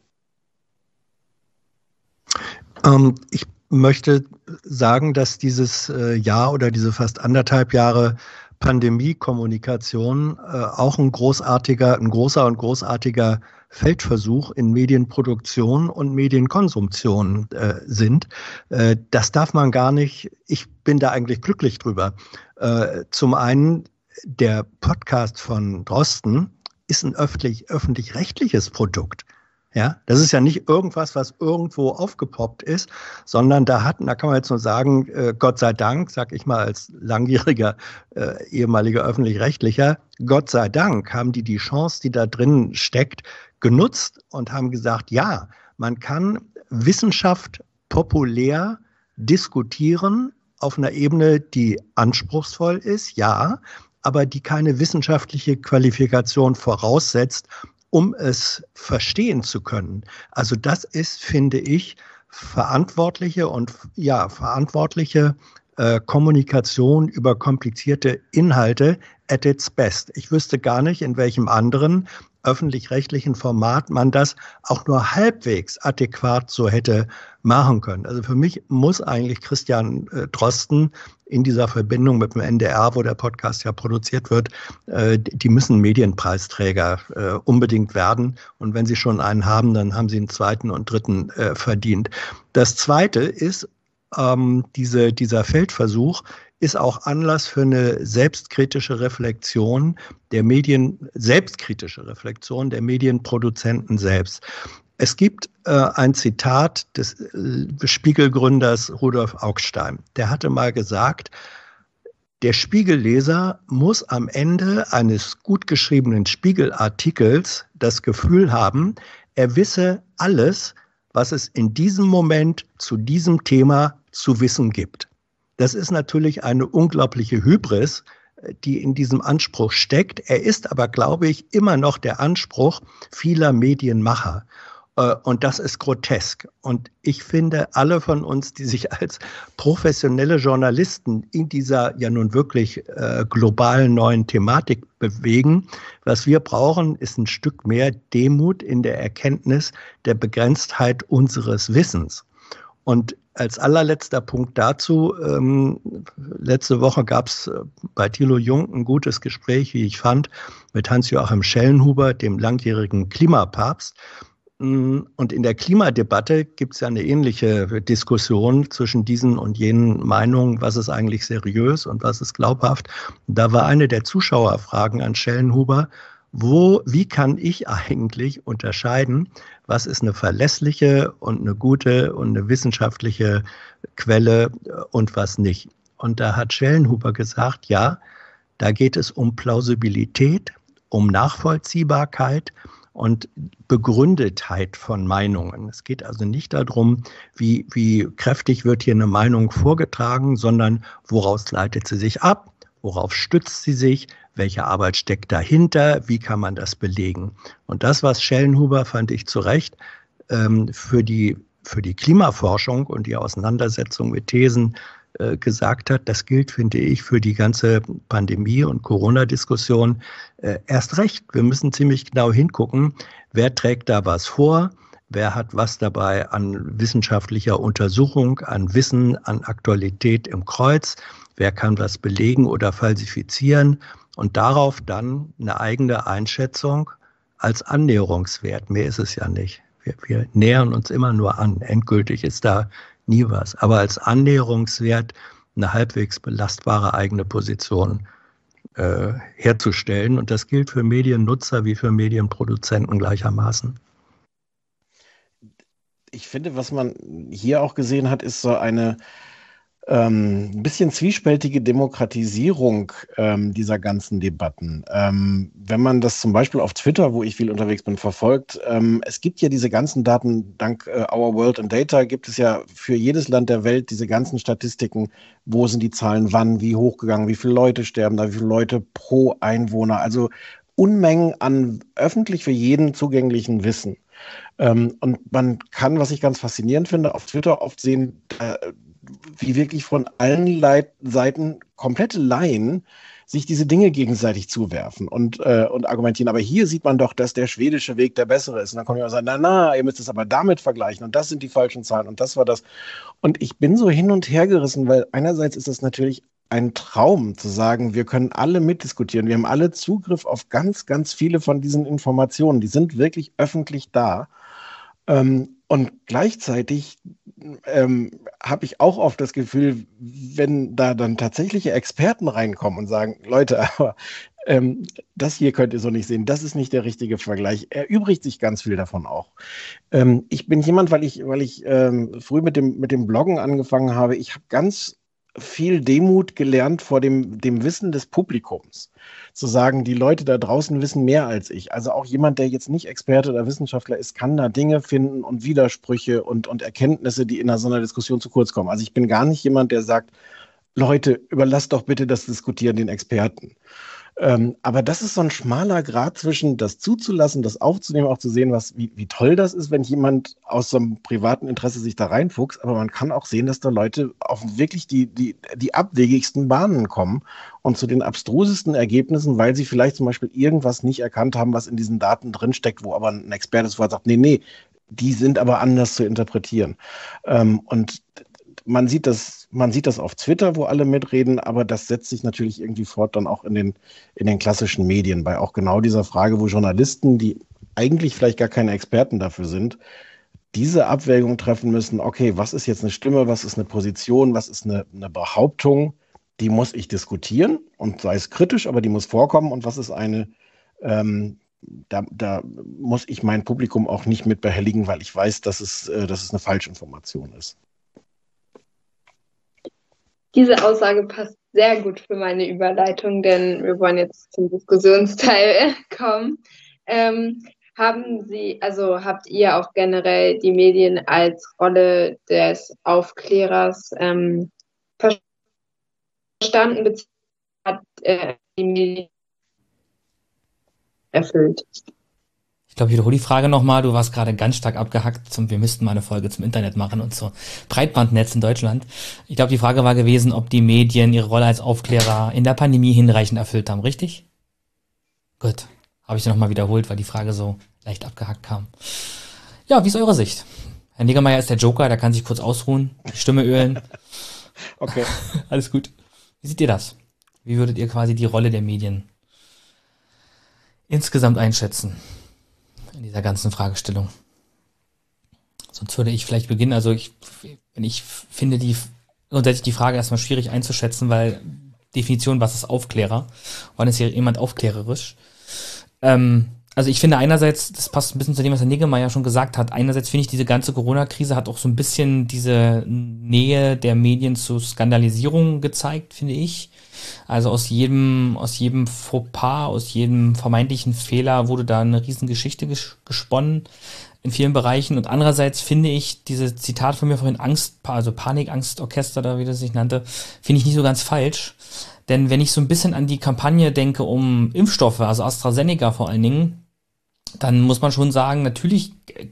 M: Ich möchte sagen, dass dieses Jahr oder diese fast 1,5 Jahre Pandemie-Kommunikation auch ein großer und großartiger Feldversuch in Medienproduktion und Medienkonsumption sind. Das darf man gar nicht, ich bin da eigentlich glücklich drüber. Zum einen, der Podcast von Drosten ist ein öffentlich-rechtliches Produkt. Ja, das ist ja nicht irgendwas, was irgendwo aufgepoppt ist, sondern da kann man jetzt nur sagen, Gott sei Dank, sag ich mal als langjähriger ehemaliger Öffentlich-Rechtlicher, Gott sei Dank haben die Chance, die da drin steckt, genutzt und haben gesagt, ja, man kann Wissenschaft populär diskutieren auf einer Ebene, die anspruchsvoll ist, ja, aber die keine wissenschaftliche Qualifikation voraussetzt, um es verstehen zu können. Also das ist, finde ich, verantwortliche Kommunikation über komplizierte Inhalte at its best. Ich wüsste gar nicht, in welchem anderen öffentlich-rechtlichen Format man das auch nur halbwegs adäquat so hätte machen können. Also für mich muss eigentlich Christian Drosten in dieser Verbindung mit dem NDR, wo der Podcast ja produziert wird, die müssen Medienpreisträger unbedingt werden. Und wenn sie schon einen haben, dann haben sie einen zweiten und dritten verdient. Das Zweite ist, dieser Feldversuch ist auch Anlass für eine selbstkritische Reflexion der Medienproduzenten selbst. Es gibt ein Zitat des Spiegelgründers Rudolf Augstein. Der hatte mal gesagt, der Spiegelleser muss am Ende eines gut geschriebenen Spiegelartikels das Gefühl haben, er wisse alles, was es in diesem Moment zu diesem Thema zu wissen gibt. Das ist natürlich eine unglaubliche Hybris, die in diesem Anspruch steckt. Er ist aber, glaube ich, immer noch der Anspruch vieler Medienmacher. Und das ist grotesk. Und ich finde, alle von uns, die sich als professionelle Journalisten in dieser ja nun wirklich globalen neuen Thematik bewegen, was wir brauchen, ist ein Stück mehr Demut in der Erkenntnis der Begrenztheit unseres Wissens. Und als allerletzter Punkt dazu, letzte Woche gab es bei Thilo Jung ein gutes Gespräch, wie ich fand, mit Hans-Joachim Schellenhuber, dem langjährigen Klimapapst. Und in der Klimadebatte gibt es ja eine ähnliche Diskussion zwischen diesen und jenen Meinungen, was ist eigentlich seriös und was ist glaubhaft. Und da war eine der Zuschauerfragen an Schellenhuber, wie kann ich eigentlich unterscheiden, was ist eine verlässliche und eine gute und eine wissenschaftliche Quelle und was nicht. Und da hat Schellenhuber gesagt, ja, da geht es um Plausibilität, um Nachvollziehbarkeit und Begründetheit von Meinungen. Es geht also nicht darum, wie kräftig wird hier eine Meinung vorgetragen, sondern woraus leitet sie sich ab, worauf stützt sie sich, welche Arbeit steckt dahinter, wie kann man das belegen. Und das, was Schellenhuber, fand ich zu Recht, für die Klimaforschung und die Auseinandersetzung mit Thesen gesagt hat, das gilt, finde ich, für die ganze Pandemie- und Corona-Diskussion erst recht. Wir müssen ziemlich genau hingucken, wer trägt da was vor, wer hat was dabei an wissenschaftlicher Untersuchung, an Wissen, an Aktualität im Kreuz, wer kann was belegen oder falsifizieren und darauf dann eine eigene Einschätzung als Annäherungswert. Mehr ist es ja nicht. Wir nähern uns immer nur an. Endgültig ist da nie was. Aber als Annäherungswert eine halbwegs belastbare eigene Position herzustellen. Und das gilt für Mediennutzer wie für Medienproduzenten gleichermaßen.
N: Ich finde, was man hier auch gesehen hat, ist so eine ein bisschen zwiespältige Demokratisierung dieser ganzen Debatten. Wenn man das zum Beispiel auf Twitter, wo ich viel unterwegs bin, verfolgt, es gibt ja diese ganzen Daten, dank Our World in Data gibt es ja für jedes Land der Welt diese ganzen Statistiken, wo sind die Zahlen wann, wie hochgegangen, wie viele Leute sterben da, wie viele Leute pro Einwohner, also Unmengen an öffentlich für jeden zugänglichen Wissen. Und man kann, was ich ganz faszinierend finde, auf Twitter oft sehen, wie wirklich von allen Seiten komplette Laien sich diese Dinge gegenseitig zuwerfen und argumentieren. Aber hier sieht man doch, dass der schwedische Weg der bessere ist. Und dann kommt jemand und sagt, ihr müsst es aber damit vergleichen und das sind die falschen Zahlen und das war das. Und ich bin so hin und her gerissen, weil einerseits ist es natürlich ein Traum zu sagen, wir können alle mitdiskutieren. Wir haben alle Zugriff auf ganz, ganz viele von diesen Informationen. Die sind wirklich öffentlich da. Und gleichzeitig habe ich auch oft das Gefühl, wenn da dann tatsächliche Experten reinkommen und sagen, Leute, aber das hier könnt ihr so nicht sehen, das ist nicht der richtige Vergleich, erübrigt sich ganz viel davon auch. Ich bin jemand, weil ich früh mit dem Bloggen angefangen habe, ich habe ganz viel Demut gelernt vor dem Wissen des Publikums. Zu sagen, die Leute da draußen wissen mehr als ich. Also auch jemand, der jetzt nicht Experte oder Wissenschaftler ist, kann da Dinge finden und Widersprüche und Erkenntnisse, die in so einer Diskussion zu kurz kommen. Also ich bin gar nicht jemand, der sagt, Leute, überlasst doch bitte das Diskutieren den Experten. Aber das ist so ein schmaler Grat zwischen das zuzulassen, das aufzunehmen, auch zu sehen, wie toll das ist, wenn jemand aus so einem privaten Interesse sich da reinfuchst. Aber man kann auch sehen, dass da Leute auf wirklich die abwegigsten Bahnen kommen und zu den abstrusesten Ergebnissen, weil sie vielleicht zum Beispiel irgendwas nicht erkannt haben, was in diesen Daten drinsteckt, wo aber ein Experte sofort sagt, nee, die sind aber anders zu interpretieren. Und man sieht das auf Twitter, wo alle mitreden, aber das setzt sich natürlich irgendwie fort dann auch in den klassischen Medien, bei auch genau dieser Frage, wo Journalisten, die eigentlich vielleicht gar keine Experten dafür sind, diese Abwägung treffen müssen, okay, was ist jetzt eine Stimme, was ist eine Position, was ist eine Behauptung, die muss ich diskutieren und sei es kritisch, aber die muss vorkommen, und was ist eine, da muss ich mein Publikum auch nicht mit behelligen, weil ich weiß, dass es eine Falschinformation ist.
H: Diese Aussage passt sehr gut für meine Überleitung, denn wir wollen jetzt zum Diskussionsteil kommen. Habt ihr auch generell die Medien als Rolle des Aufklärers verstanden, beziehungsweise hat die Medien erfüllt?
I: Ich glaube, ich wiederhole die Frage nochmal. Du warst gerade ganz stark abgehackt. Wir müssten mal eine Folge zum Internet machen und so Breitbandnetz in Deutschland. Ich glaube, die Frage war gewesen, ob die Medien ihre Rolle als Aufklärer in der Pandemie hinreichend erfüllt haben, richtig? Gut. Habe ich sie nochmal wiederholt, weil die Frage so leicht abgehackt kam. Ja, wie ist eure Sicht? Herr Niggemeier ist der Joker, der kann sich kurz ausruhen, die Stimme ölen.
N: Okay.
I: Alles gut. Wie seht ihr das? Wie würdet ihr quasi die Rolle der Medien insgesamt einschätzen in dieser ganzen Fragestellung? Sonst würde ich vielleicht beginnen. Also ich finde grundsätzlich die Frage erstmal schwierig einzuschätzen, weil Definition, was ist Aufklärer? Wann ist hier jemand aufklärerisch? Also ich finde einerseits, das passt ein bisschen zu dem, was Herr Niggemeier schon gesagt hat, einerseits finde ich, diese ganze Corona-Krise hat auch so ein bisschen diese Nähe der Medien zur Skandalisierung gezeigt, finde ich. Also aus jedem Fauxpas, aus jedem vermeintlichen Fehler wurde da eine Riesengeschichte gesponnen in vielen Bereichen. Und andererseits finde ich diese Zitat von mir vorhin, Panik-Angst-Orchester, oder wie das sich nannte, finde ich nicht so ganz falsch. Denn wenn ich so ein bisschen an die Kampagne denke um Impfstoffe, also AstraZeneca vor allen Dingen, dann muss man schon sagen, natürlich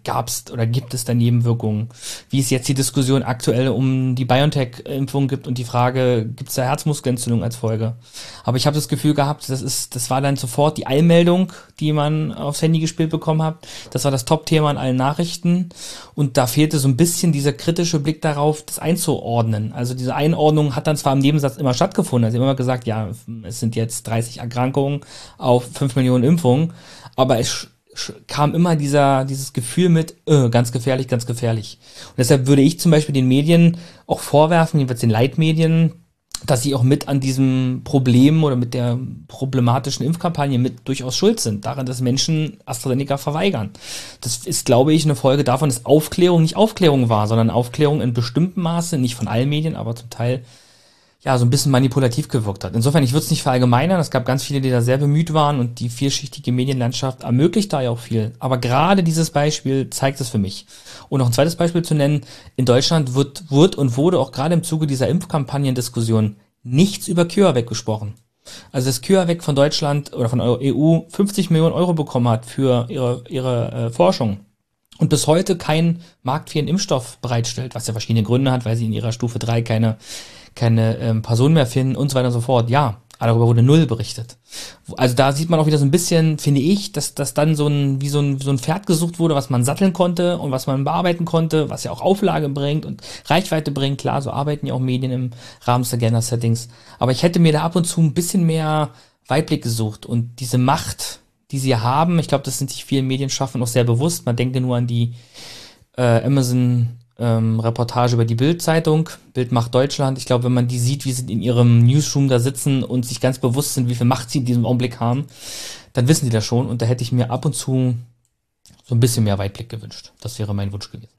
I: gibt es da Nebenwirkungen. Wie es jetzt die Diskussion aktuell um die BioNTech-Impfung gibt und die Frage, gibt es da Herzmuskelentzündung als Folge? Aber ich habe das Gefühl gehabt, das war dann sofort die Eilmeldung, die man aufs Handy gespielt bekommen hat. Das war das Top-Thema in allen Nachrichten. Und da fehlte so ein bisschen dieser kritische Blick darauf, das einzuordnen. Also diese Einordnung hat dann zwar im Nebensatz immer stattgefunden. Also immer gesagt, ja, es sind jetzt 30 Erkrankungen auf 5 Millionen Impfungen. Aber es kam immer dieses Gefühl mit, ganz gefährlich, ganz gefährlich. Und deshalb würde ich zum Beispiel den Medien auch vorwerfen, jedenfalls den Leitmedien, dass sie auch mit an diesem Problem oder mit der problematischen Impfkampagne mit durchaus schuld sind, daran, dass Menschen AstraZeneca verweigern. Das ist, glaube ich, eine Folge davon, dass Aufklärung nicht Aufklärung war, sondern Aufklärung in bestimmtem Maße, nicht von allen Medien, aber zum Teil ja, so ein bisschen manipulativ gewirkt hat. Insofern, ich würde es nicht verallgemeinern. Es gab ganz viele, die da sehr bemüht waren und die vielschichtige Medienlandschaft ermöglicht da ja auch viel. Aber gerade dieses Beispiel zeigt es für mich. Und noch ein zweites Beispiel zu nennen. In Deutschland wird und wurde auch gerade im Zuge dieser Impfkampagnendiskussion nichts über CureVac gesprochen. Also dass CureVac von Deutschland oder von der EU 50 Millionen Euro bekommen hat für ihre Forschung und bis heute keinen marktfähigen Impfstoff bereitstellt, was ja verschiedene Gründe hat, weil sie in ihrer Stufe 3 keine Personen mehr finden und so weiter und so fort. Ja, aber darüber wurde null berichtet. Also da sieht man auch wieder so ein bisschen, finde ich, dass dann so ein Pferd gesucht wurde, was man satteln konnte und was man bearbeiten konnte, was ja auch Auflage bringt und Reichweite bringt. Klar, so arbeiten ja auch Medien im Rahmen der Gender-Settings. Aber ich hätte mir da ab und zu ein bisschen mehr Weitblick gesucht und diese Macht, die sie haben, ich glaube, das sind sich vielen Medienschaffenden auch sehr bewusst. Man denke nur an die Amazon Reportage über die Bild-Zeitung, Bild macht Deutschland. Ich glaube, wenn man die sieht, wie sie in ihrem Newsroom da sitzen und sich ganz bewusst sind, wie viel Macht sie in diesem Augenblick haben, dann wissen die das schon. Und da hätte ich mir ab und zu so ein bisschen mehr Weitblick gewünscht. Das wäre mein Wunsch gewesen.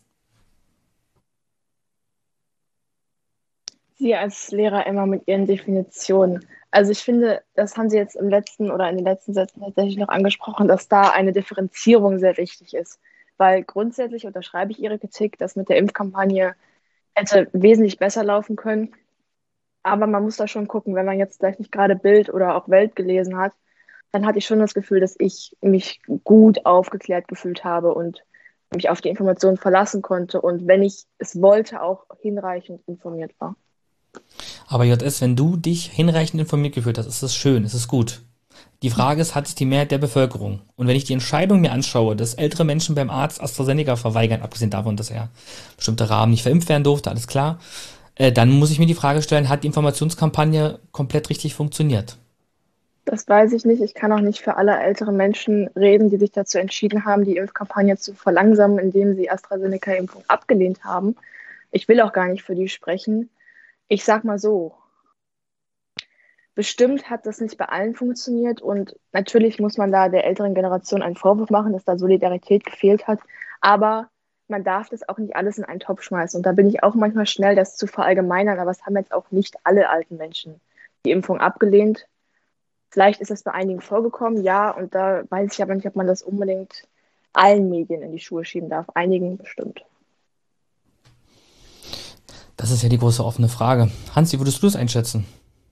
G: Sie als Lehrer immer mit Ihren Definitionen. Also ich finde, das haben Sie jetzt in den letzten Sätzen tatsächlich noch angesprochen, dass da eine Differenzierung sehr wichtig ist. Weil grundsätzlich unterschreibe ich Ihre Kritik, dass mit der Impfkampagne hätte wesentlich besser laufen können. Aber man muss da schon gucken, wenn man jetzt vielleicht nicht gerade Bild oder auch Welt gelesen hat, dann hatte ich schon das Gefühl, dass ich mich gut aufgeklärt gefühlt habe und mich auf die Informationen verlassen konnte und wenn ich es wollte, auch hinreichend informiert war.
I: Aber JS, wenn du dich hinreichend informiert gefühlt hast, ist das schön, ist es gut. Die Frage ist, hat es die Mehrheit der Bevölkerung? Und wenn ich die Entscheidung mir anschaue, dass ältere Menschen beim Arzt AstraZeneca verweigern, abgesehen davon, dass er bestimmte Rahmen nicht verimpft werden durfte, alles klar, dann muss ich mir die Frage stellen, hat die Informationskampagne komplett richtig funktioniert?
G: Das weiß ich nicht. Ich kann auch nicht für alle älteren Menschen reden, die sich dazu entschieden haben, die Impfkampagne zu verlangsamen, indem sie AstraZeneca-Impfung abgelehnt haben. Ich will auch gar nicht für die sprechen. Ich sag mal so, bestimmt hat das nicht bei allen funktioniert und natürlich muss man da der älteren Generation einen Vorwurf machen, dass da Solidarität gefehlt hat, aber man darf das auch nicht alles in einen Topf schmeißen und da bin ich auch manchmal schnell, das zu verallgemeinern, aber es haben jetzt auch nicht alle alten Menschen die Impfung abgelehnt. Vielleicht ist das bei einigen vorgekommen, ja, und da weiß ich aber nicht, ob man das unbedingt allen Medien in die Schuhe schieben darf. Einigen bestimmt.
I: Das ist ja die große offene Frage. Hans, wie würdest du das einschätzen?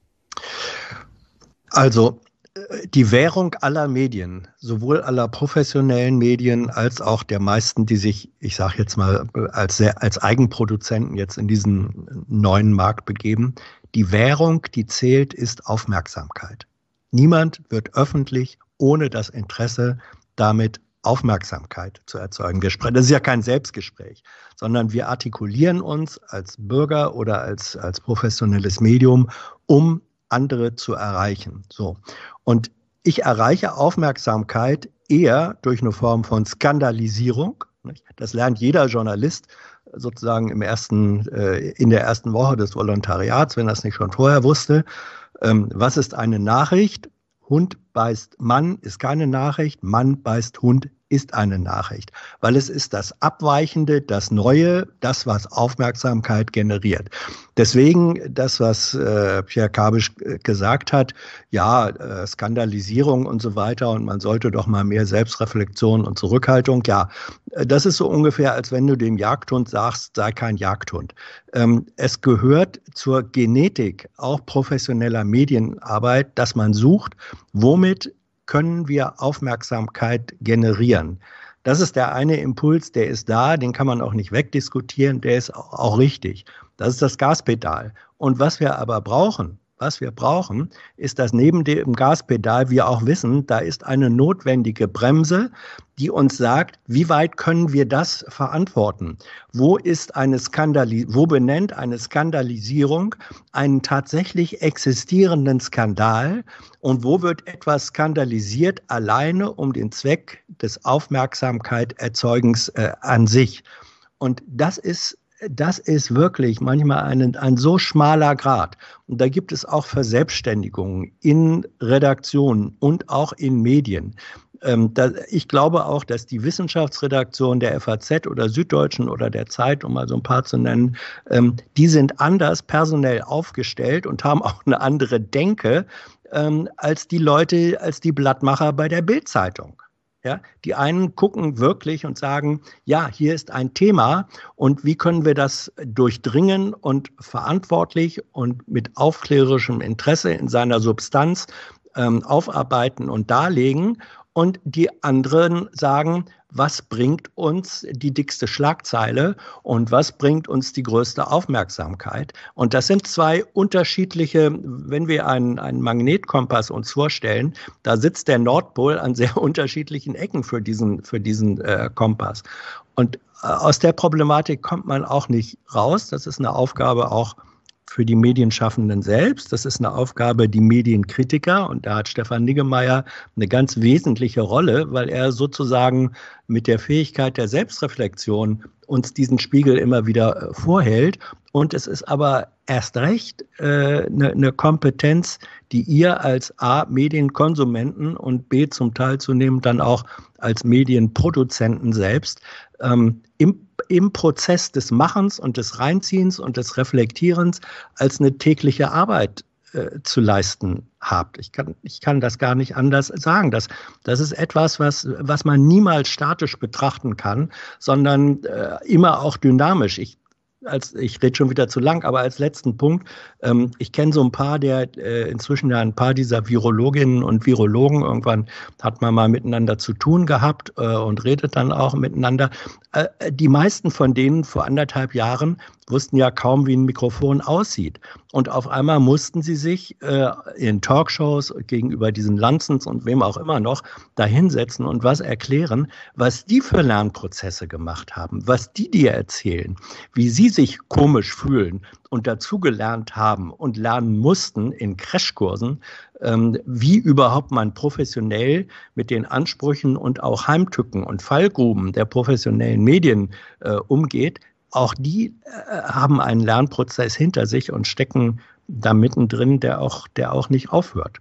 M: Also die Währung aller Medien, sowohl aller professionellen Medien als auch der meisten, die sich, ich sage jetzt mal, als Eigenproduzenten jetzt in diesen neuen Markt begeben, die Währung, die zählt, ist Aufmerksamkeit. Niemand wird öffentlich ohne das Interesse damit Aufmerksamkeit zu erzeugen. Das ist ja kein Selbstgespräch, sondern wir artikulieren uns als Bürger oder als professionelles Medium, um andere zu erreichen. So. Und ich erreiche Aufmerksamkeit eher durch eine Form von Skandalisierung. Das lernt jeder Journalist sozusagen in der ersten Woche des Volontariats, wenn er es nicht schon vorher wusste. Was ist eine Nachricht? Hund beißt Mann ist keine Nachricht, Mann beißt Hund ist eine Nachricht, weil es ist das Abweichende, das Neue, das, was Aufmerksamkeit generiert. Deswegen das, was Pierre Kabisch gesagt hat, ja, Skandalisierung und so weiter und man sollte doch mal mehr Selbstreflexion und Zurückhaltung, ja, das ist so ungefähr, als wenn du dem Jagdhund sagst, sei kein Jagdhund. Es gehört zur Genetik auch professioneller Medienarbeit, dass man sucht, womit können wir Aufmerksamkeit generieren. Das ist der eine Impuls, der ist da, den kann man auch nicht wegdiskutieren, der ist auch richtig. Das ist das Gaspedal. Und was wir aber brauchen, ist, dass neben dem Gaspedal wir auch wissen, da ist eine notwendige Bremse, die uns sagt, wie weit können wir das verantworten? Wo benennt eine Skandalisierung einen tatsächlich existierenden Skandal und wo wird etwas skandalisiert alleine um den Zweck des Aufmerksamkeitserzeugens an sich? Und das ist wirklich manchmal ein so schmaler Grat. Und da gibt es auch Verselbstständigungen in Redaktionen und auch in Medien. Ich glaube auch, dass die Wissenschaftsredaktion der FAZ oder Süddeutschen oder der Zeit, um mal so ein paar zu nennen, die sind anders personell aufgestellt und haben auch eine andere Denke als die Blattmacher bei der Bild-Zeitung. Ja, die einen gucken wirklich und sagen, ja, hier ist ein Thema und wie können wir das durchdringen und verantwortlich und mit aufklärerischem Interesse in seiner Substanz aufarbeiten und darlegen. Und die anderen sagen, was bringt uns die dickste Schlagzeile und was bringt uns die größte Aufmerksamkeit? Und das sind zwei unterschiedliche, wenn wir einen Magnetkompass uns vorstellen, da sitzt der Nordpol an sehr unterschiedlichen Ecken für diesen Kompass. Und aus der Problematik kommt man auch nicht raus. Das ist eine Aufgabe auch für die Medienschaffenden selbst. Das ist eine Aufgabe, die Medienkritiker, und da hat Stefan Niggemeier eine ganz wesentliche Rolle, weil er sozusagen mit der Fähigkeit der Selbstreflexion uns diesen Spiegel immer wieder vorhält. Und es ist aber erst recht eine Kompetenz, die ihr als A, Medienkonsumenten und B, zum Teil zunehmend dann auch als Medienproduzenten selbst im Prozess des Machens und des Reinziehens und des Reflektierens als eine tägliche Arbeit zu leisten habt. Ich kann das gar nicht anders sagen. Das ist etwas, was man niemals statisch betrachten kann, sondern immer auch dynamisch. ich rede schon wieder zu lang, aber als letzten Punkt, ich kenne so ein paar inzwischen ja ein paar dieser Virologinnen und Virologen, irgendwann hat man mal miteinander zu tun gehabt und redet dann auch miteinander. Die meisten von denen vor 1,5 Jahren wussten ja kaum, wie ein Mikrofon aussieht. Und auf einmal mussten sie sich in Talkshows gegenüber diesen Lanzens und wem auch immer noch da hinsetzen und was erklären, was die für Lernprozesse gemacht haben, was die dir erzählen, wie sie sich komisch fühlen und dazugelernt haben und lernen mussten in Crashkursen, wie überhaupt man professionell mit den Ansprüchen und auch Heimtücken und Fallgruben der professionellen Medien umgeht. Auch die haben einen Lernprozess hinter sich und stecken da mittendrin, der auch nicht aufhört.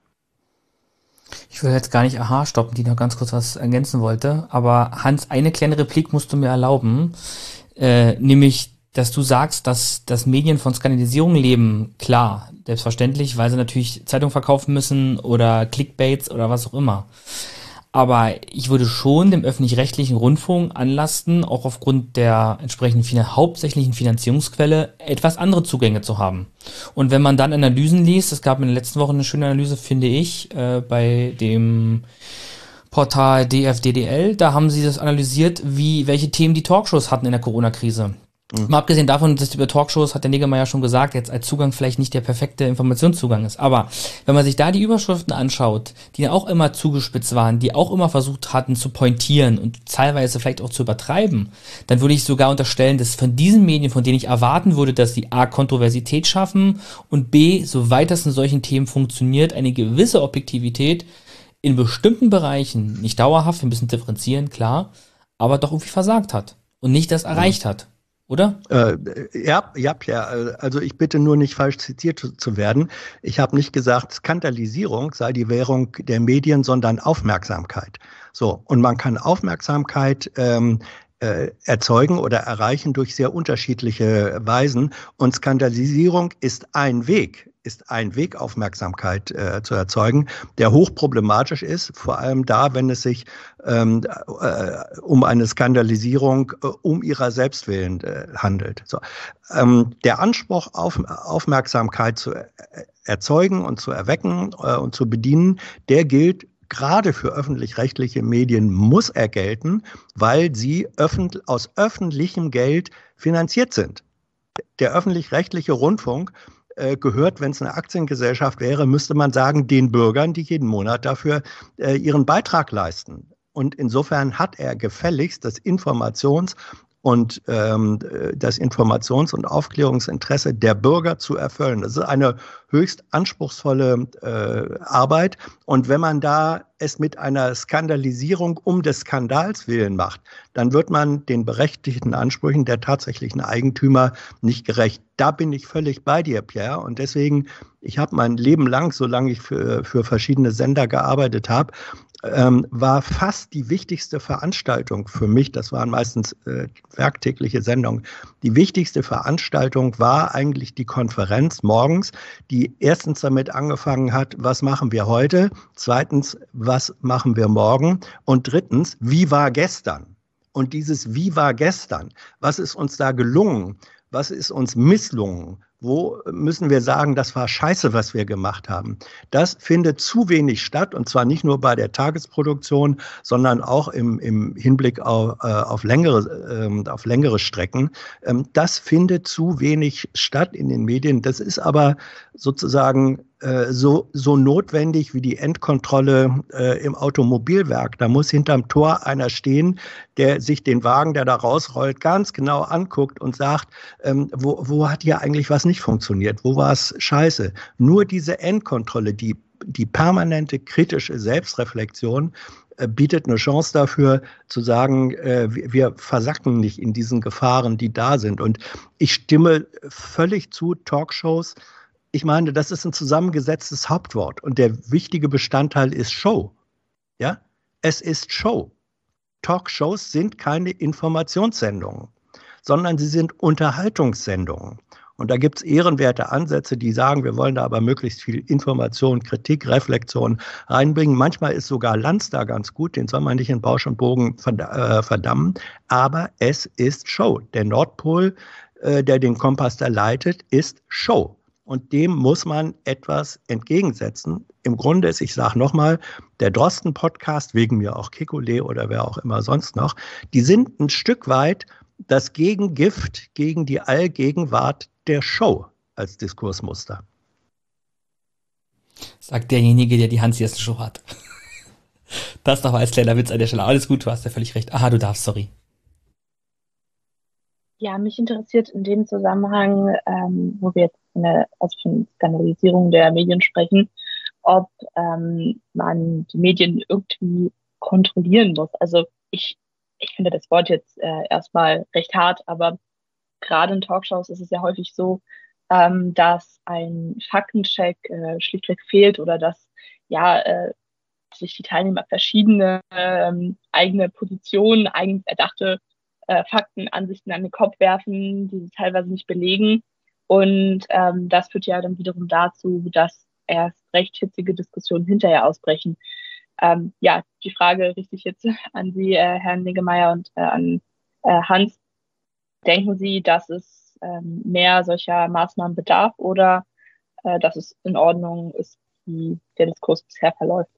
I: Ich will jetzt gar nicht stoppen, die noch ganz kurz was ergänzen wollte. Aber Hans, eine kleine Replik musst du mir erlauben, nämlich, dass du sagst, dass Medien von Skandalisierung leben. Klar, selbstverständlich, weil sie natürlich Zeitung verkaufen müssen oder Clickbaits oder was auch immer. Aber ich würde schon dem öffentlich-rechtlichen Rundfunk anlasten, auch aufgrund der entsprechenden hauptsächlichen Finanzierungsquelle, etwas andere Zugänge zu haben. Und wenn man dann Analysen liest, es gab in der letzten Woche eine schöne Analyse, finde ich, bei dem Portal DFDDL, da haben sie das analysiert, welche Themen die Talkshows hatten in der Corona-Krise. Mal abgesehen davon, dass über Talkshows, hat der Niggemeier schon gesagt, jetzt als Zugang vielleicht nicht der perfekte Informationszugang ist. Aber wenn man sich da die Überschriften anschaut, die ja auch immer zugespitzt waren, die auch immer versucht hatten zu pointieren und teilweise vielleicht auch zu übertreiben, dann würde ich sogar unterstellen, dass von diesen Medien, von denen ich erwarten würde, dass sie A, Kontroversität schaffen und B, soweit das in solchen Themen funktioniert, eine gewisse Objektivität in bestimmten Bereichen, nicht dauerhaft, wir müssen differenzieren, klar, aber doch irgendwie versagt hat und nicht das erreicht hat. Oder?
M: Ja. Also ich bitte nur nicht falsch zitiert zu werden. Ich habe nicht gesagt, Skandalisierung sei die Währung der Medien, sondern Aufmerksamkeit. So, und man kann Aufmerksamkeit erzeugen oder erreichen durch sehr unterschiedliche Weisen. Und Skandalisierung ist ein Weg, Aufmerksamkeit zu erzeugen, der hochproblematisch ist, vor allem da, wenn es sich um eine Skandalisierung um ihrer selbst willen handelt. So. Der Anspruch, Aufmerksamkeit zu erzeugen und zu erwecken und zu bedienen, der gilt gerade für öffentlich-rechtliche Medien, muss er gelten, weil sie aus öffentlichem Geld finanziert sind. Der öffentlich-rechtliche Rundfunk gehört, wenn es eine Aktiengesellschaft wäre, müsste man sagen, den Bürgern, die jeden Monat dafür ihren Beitrag leisten. Und insofern hat er gefälligst das Informations- und Aufklärungsinteresse der Bürger zu erfüllen. Das ist eine höchst anspruchsvolle Arbeit. Und wenn man da es mit einer Skandalisierung um des Skandals willen macht, dann wird man den berechtigten Ansprüchen der tatsächlichen Eigentümer nicht gerecht. Da bin ich völlig bei dir, Pierre. Und deswegen, ich habe mein Leben lang, solange ich für verschiedene Sender gearbeitet habe, war fast die wichtigste Veranstaltung für mich, das waren meistens werktägliche Sendungen, die wichtigste Veranstaltung war eigentlich die Konferenz morgens, die erstens damit angefangen hat, was machen wir heute, zweitens, was machen wir morgen und drittens, wie war gestern? Und dieses Wie war gestern, was ist uns da gelungen, was ist uns misslungen? Wo müssen wir sagen, das war scheiße, was wir gemacht haben? Das findet zu wenig statt, und zwar nicht nur bei der Tagesproduktion, sondern auch im Hinblick auf längere Strecken. Das findet zu wenig statt in den Medien. Das ist aber sozusagen so notwendig wie die Endkontrolle im Automobilwerk. Da muss hinterm Tor einer stehen, der sich den Wagen, der da rausrollt, ganz genau anguckt und sagt, wo hat hier eigentlich was nicht funktioniert? Wo war es scheiße? Nur diese Endkontrolle, die permanente kritische Selbstreflexion bietet eine Chance dafür zu sagen, wir versacken nicht in diesen Gefahren, die da sind. Und ich stimme völlig zu, Talkshows. Ich meine, das ist ein zusammengesetztes Hauptwort und der wichtige Bestandteil ist Show. Ja, es ist Show. Talkshows sind keine Informationssendungen, sondern sie sind Unterhaltungssendungen. Und da gibt es ehrenwerte Ansätze, die sagen, wir wollen da aber möglichst viel Information, Kritik, Reflexion reinbringen. Manchmal ist sogar Lanz da ganz gut, den soll man nicht in Bausch und Bogen verdammen. Aber es ist Show. Der Nordpol der den Kompass da leitet, ist Show. Und dem muss man etwas entgegensetzen. Im Grunde ist, ich sage nochmal, der Drosten-Podcast, wegen mir auch Kekulé oder wer auch immer sonst noch, die sind ein Stück weit das Gegengift gegen die Allgegenwart der Show als Diskursmuster.
I: Sagt derjenige, der die Hans-Jessen-Show hat. Das noch als kleiner Witz an der Stelle. Alles gut, du hast ja völlig recht. Aha, du darfst, sorry.
K: Ja, mich interessiert in dem Zusammenhang, wo wir jetzt von Skandalisierung der Medien sprechen, ob man die Medien irgendwie kontrollieren muss. Also ich finde das Wort jetzt erstmal recht hart, aber gerade in Talkshows ist es ja häufig so, dass ein Faktencheck schlichtweg fehlt oder dass sich die Teilnehmer verschiedene eigene Positionen, eigens erdachte Fakten, Ansichten an den Kopf werfen, die sie teilweise nicht belegen. Und das führt ja dann wiederum dazu, dass erst recht hitzige Diskussionen hinterher ausbrechen. Die Frage richte ich jetzt an Sie, Herrn Niggemeier, und an Hans. Denken Sie, dass es mehr solcher Maßnahmen bedarf oder dass es in Ordnung ist, wie der Diskurs bisher verläuft?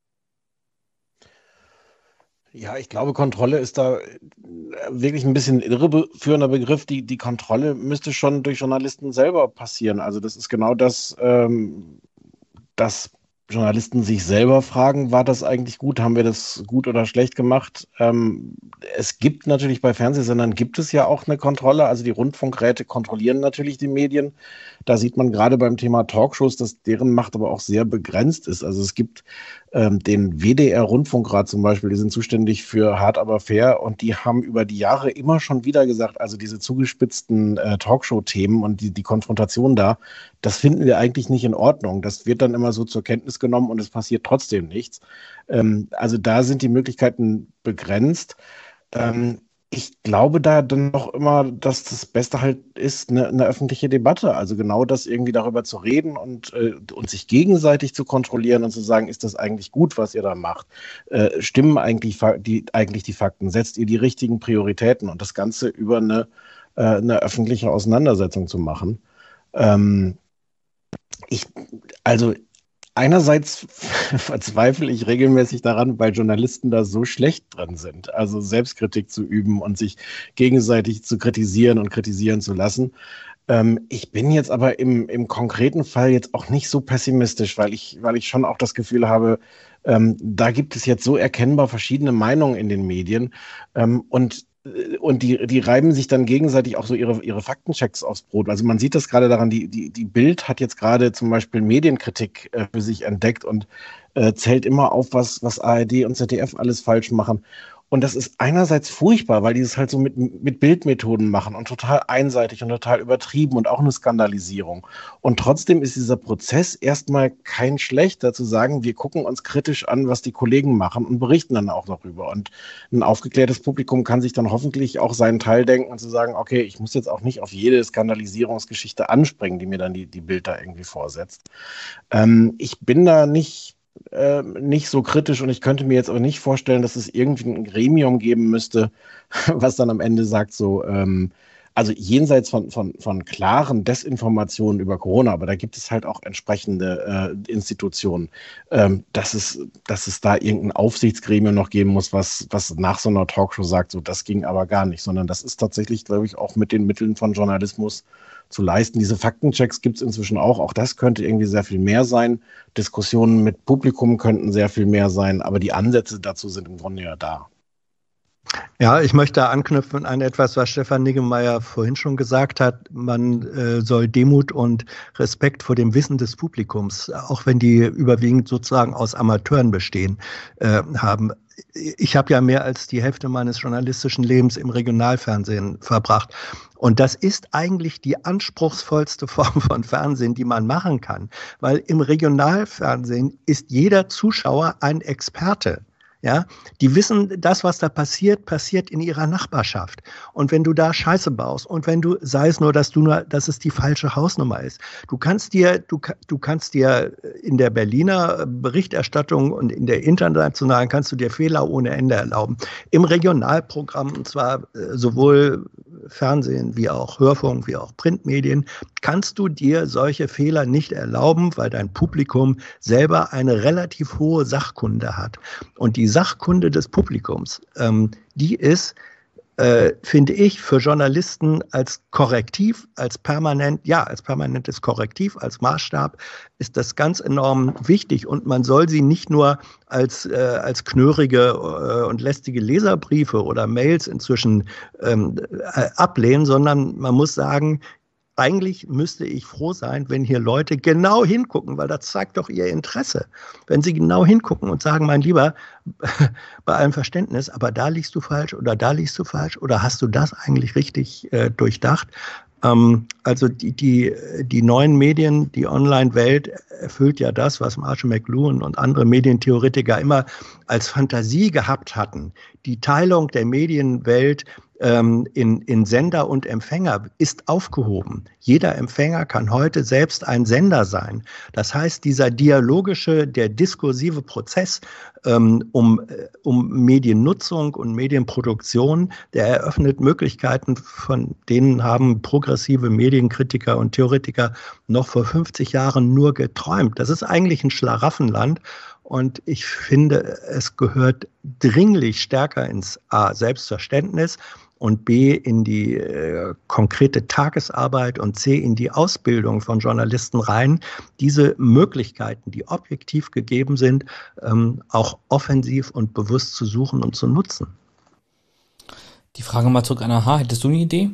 N: Ja, ich glaube, Kontrolle ist da wirklich ein bisschen irreführender Begriff. Die Kontrolle müsste schon durch Journalisten selber passieren. Also das ist genau das, dass Journalisten sich selber fragen, war das eigentlich gut? Haben wir das gut oder schlecht gemacht? Es gibt natürlich bei Fernsehsendern gibt es ja auch eine Kontrolle. Also die Rundfunkräte kontrollieren natürlich die Medien. Da sieht man gerade beim Thema Talkshows, dass deren Macht aber auch sehr begrenzt ist. Also es gibt den WDR-Rundfunkrat zum Beispiel, die sind zuständig für Hart aber fair und die haben über die Jahre immer schon wieder gesagt, also diese zugespitzten Talkshow-Themen und die Konfrontation da, das finden wir eigentlich nicht in Ordnung. Das wird dann immer so zur Kenntnis genommen und es passiert trotzdem nichts. Also da sind die Möglichkeiten begrenzt. Ich glaube da dann noch immer, dass das Beste halt ist, eine öffentliche Debatte. Also genau das irgendwie darüber zu reden und sich gegenseitig zu kontrollieren und zu sagen, ist das eigentlich gut, was ihr da macht? Stimmen eigentlich die Fakten? Setzt ihr die richtigen Prioritäten? Und das Ganze über eine öffentliche Auseinandersetzung zu machen. Einerseits verzweifle ich regelmäßig daran, weil Journalisten da so schlecht dran sind, also Selbstkritik zu üben und sich gegenseitig zu kritisieren und kritisieren zu lassen. Ich bin jetzt aber im konkreten Fall jetzt auch nicht so pessimistisch, weil ich schon auch das Gefühl habe, da gibt es jetzt so erkennbar verschiedene Meinungen in den Medien und die reiben sich dann gegenseitig auch so ihre Faktenchecks aufs Brot. Also man sieht das gerade daran, die Bild hat jetzt gerade zum Beispiel Medienkritik für sich entdeckt und zählt immer auf, was ARD und ZDF alles falsch machen. Und das ist einerseits furchtbar, weil die es halt so mit Bildmethoden machen und total einseitig und total übertrieben und auch eine Skandalisierung. Und trotzdem ist dieser Prozess erstmal kein schlechter, zu sagen, wir gucken uns kritisch an, was die Kollegen machen und berichten dann auch darüber. Und ein aufgeklärtes Publikum kann sich dann hoffentlich auch seinen Teil denken und zu sagen, okay, ich muss jetzt auch nicht auf jede Skandalisierungsgeschichte anspringen, die mir dann die Bild da irgendwie vorsetzt. Ich bin da nicht so kritisch und ich könnte mir jetzt aber nicht vorstellen, dass es irgendwie ein Gremium geben müsste, was dann am Ende sagt so, also jenseits von klaren Desinformationen über Corona, aber da gibt es halt auch entsprechende Institutionen, dass es da irgendein Aufsichtsgremium noch geben muss, was nach so einer Talkshow sagt, so das ging aber gar nicht, sondern das ist tatsächlich, glaube ich, auch mit den Mitteln von Journalismus zu leisten. Diese Faktenchecks gibt es inzwischen auch das könnte irgendwie sehr viel mehr sein. Diskussionen mit Publikum könnten sehr viel mehr sein, aber die Ansätze dazu sind im Grunde ja da.
M: Ja, ich möchte anknüpfen an etwas, was Stefan Niggemeier vorhin schon gesagt hat. Man soll Demut und Respekt vor dem Wissen des Publikums, auch wenn die überwiegend sozusagen aus Amateuren bestehen, haben. Ich habe ja mehr als die Hälfte meines journalistischen Lebens im Regionalfernsehen verbracht. Und das ist eigentlich die anspruchsvollste Form von Fernsehen, die man machen kann. Weil im Regionalfernsehen ist jeder Zuschauer ein Experte. Ja, die wissen, das, was da passiert, passiert in ihrer Nachbarschaft. Und wenn du da Scheiße baust und wenn du, sei es nur, dass es die falsche Hausnummer ist. Du kannst dir in der Berliner Berichterstattung und in der internationalen kannst du dir Fehler ohne Ende erlauben. Im Regionalprogramm, und zwar sowohl Fernsehen wie auch Hörfunk, wie auch Printmedien, kannst du dir solche Fehler nicht erlauben, weil dein Publikum selber eine relativ hohe Sachkunde hat. Und die Sachkunde des Publikums, die ist, finde ich, für Journalisten als Korrektiv, als permanentes Korrektiv, als Maßstab, ist das ganz enorm wichtig. Und man soll sie nicht nur als knörrige und lästige Leserbriefe oder Mails inzwischen ablehnen, sondern man muss sagen, eigentlich müsste ich froh sein, wenn hier Leute genau hingucken, weil das zeigt doch ihr Interesse. Wenn sie genau hingucken und sagen, mein Lieber, bei allem Verständnis, aber da liegst du falsch oder hast du das eigentlich richtig durchdacht? Also die neuen Medien, die Online-Welt erfüllt ja das, was Marshall McLuhan und andere Medientheoretiker immer als Fantasie gehabt hatten. Die Teilung der Medienwelt in Sender und Empfänger ist aufgehoben. Jeder Empfänger kann heute selbst ein Sender sein. Das heißt, dieser der diskursive Prozess um Mediennutzung und Medienproduktion, der eröffnet Möglichkeiten, von denen haben progressive Medienkritiker und Theoretiker noch vor 50 Jahren nur geträumt. Das ist eigentlich ein Schlaraffenland. Und ich finde, es gehört dringlich stärker ins A, Selbstverständnis und B, in die konkrete Tagesarbeit und C, in die Ausbildung von Journalisten rein, diese Möglichkeiten, die objektiv gegeben sind, auch offensiv und bewusst zu suchen und zu nutzen.
I: Die Frage mal zurück an AHA. Hättest du eine Idee?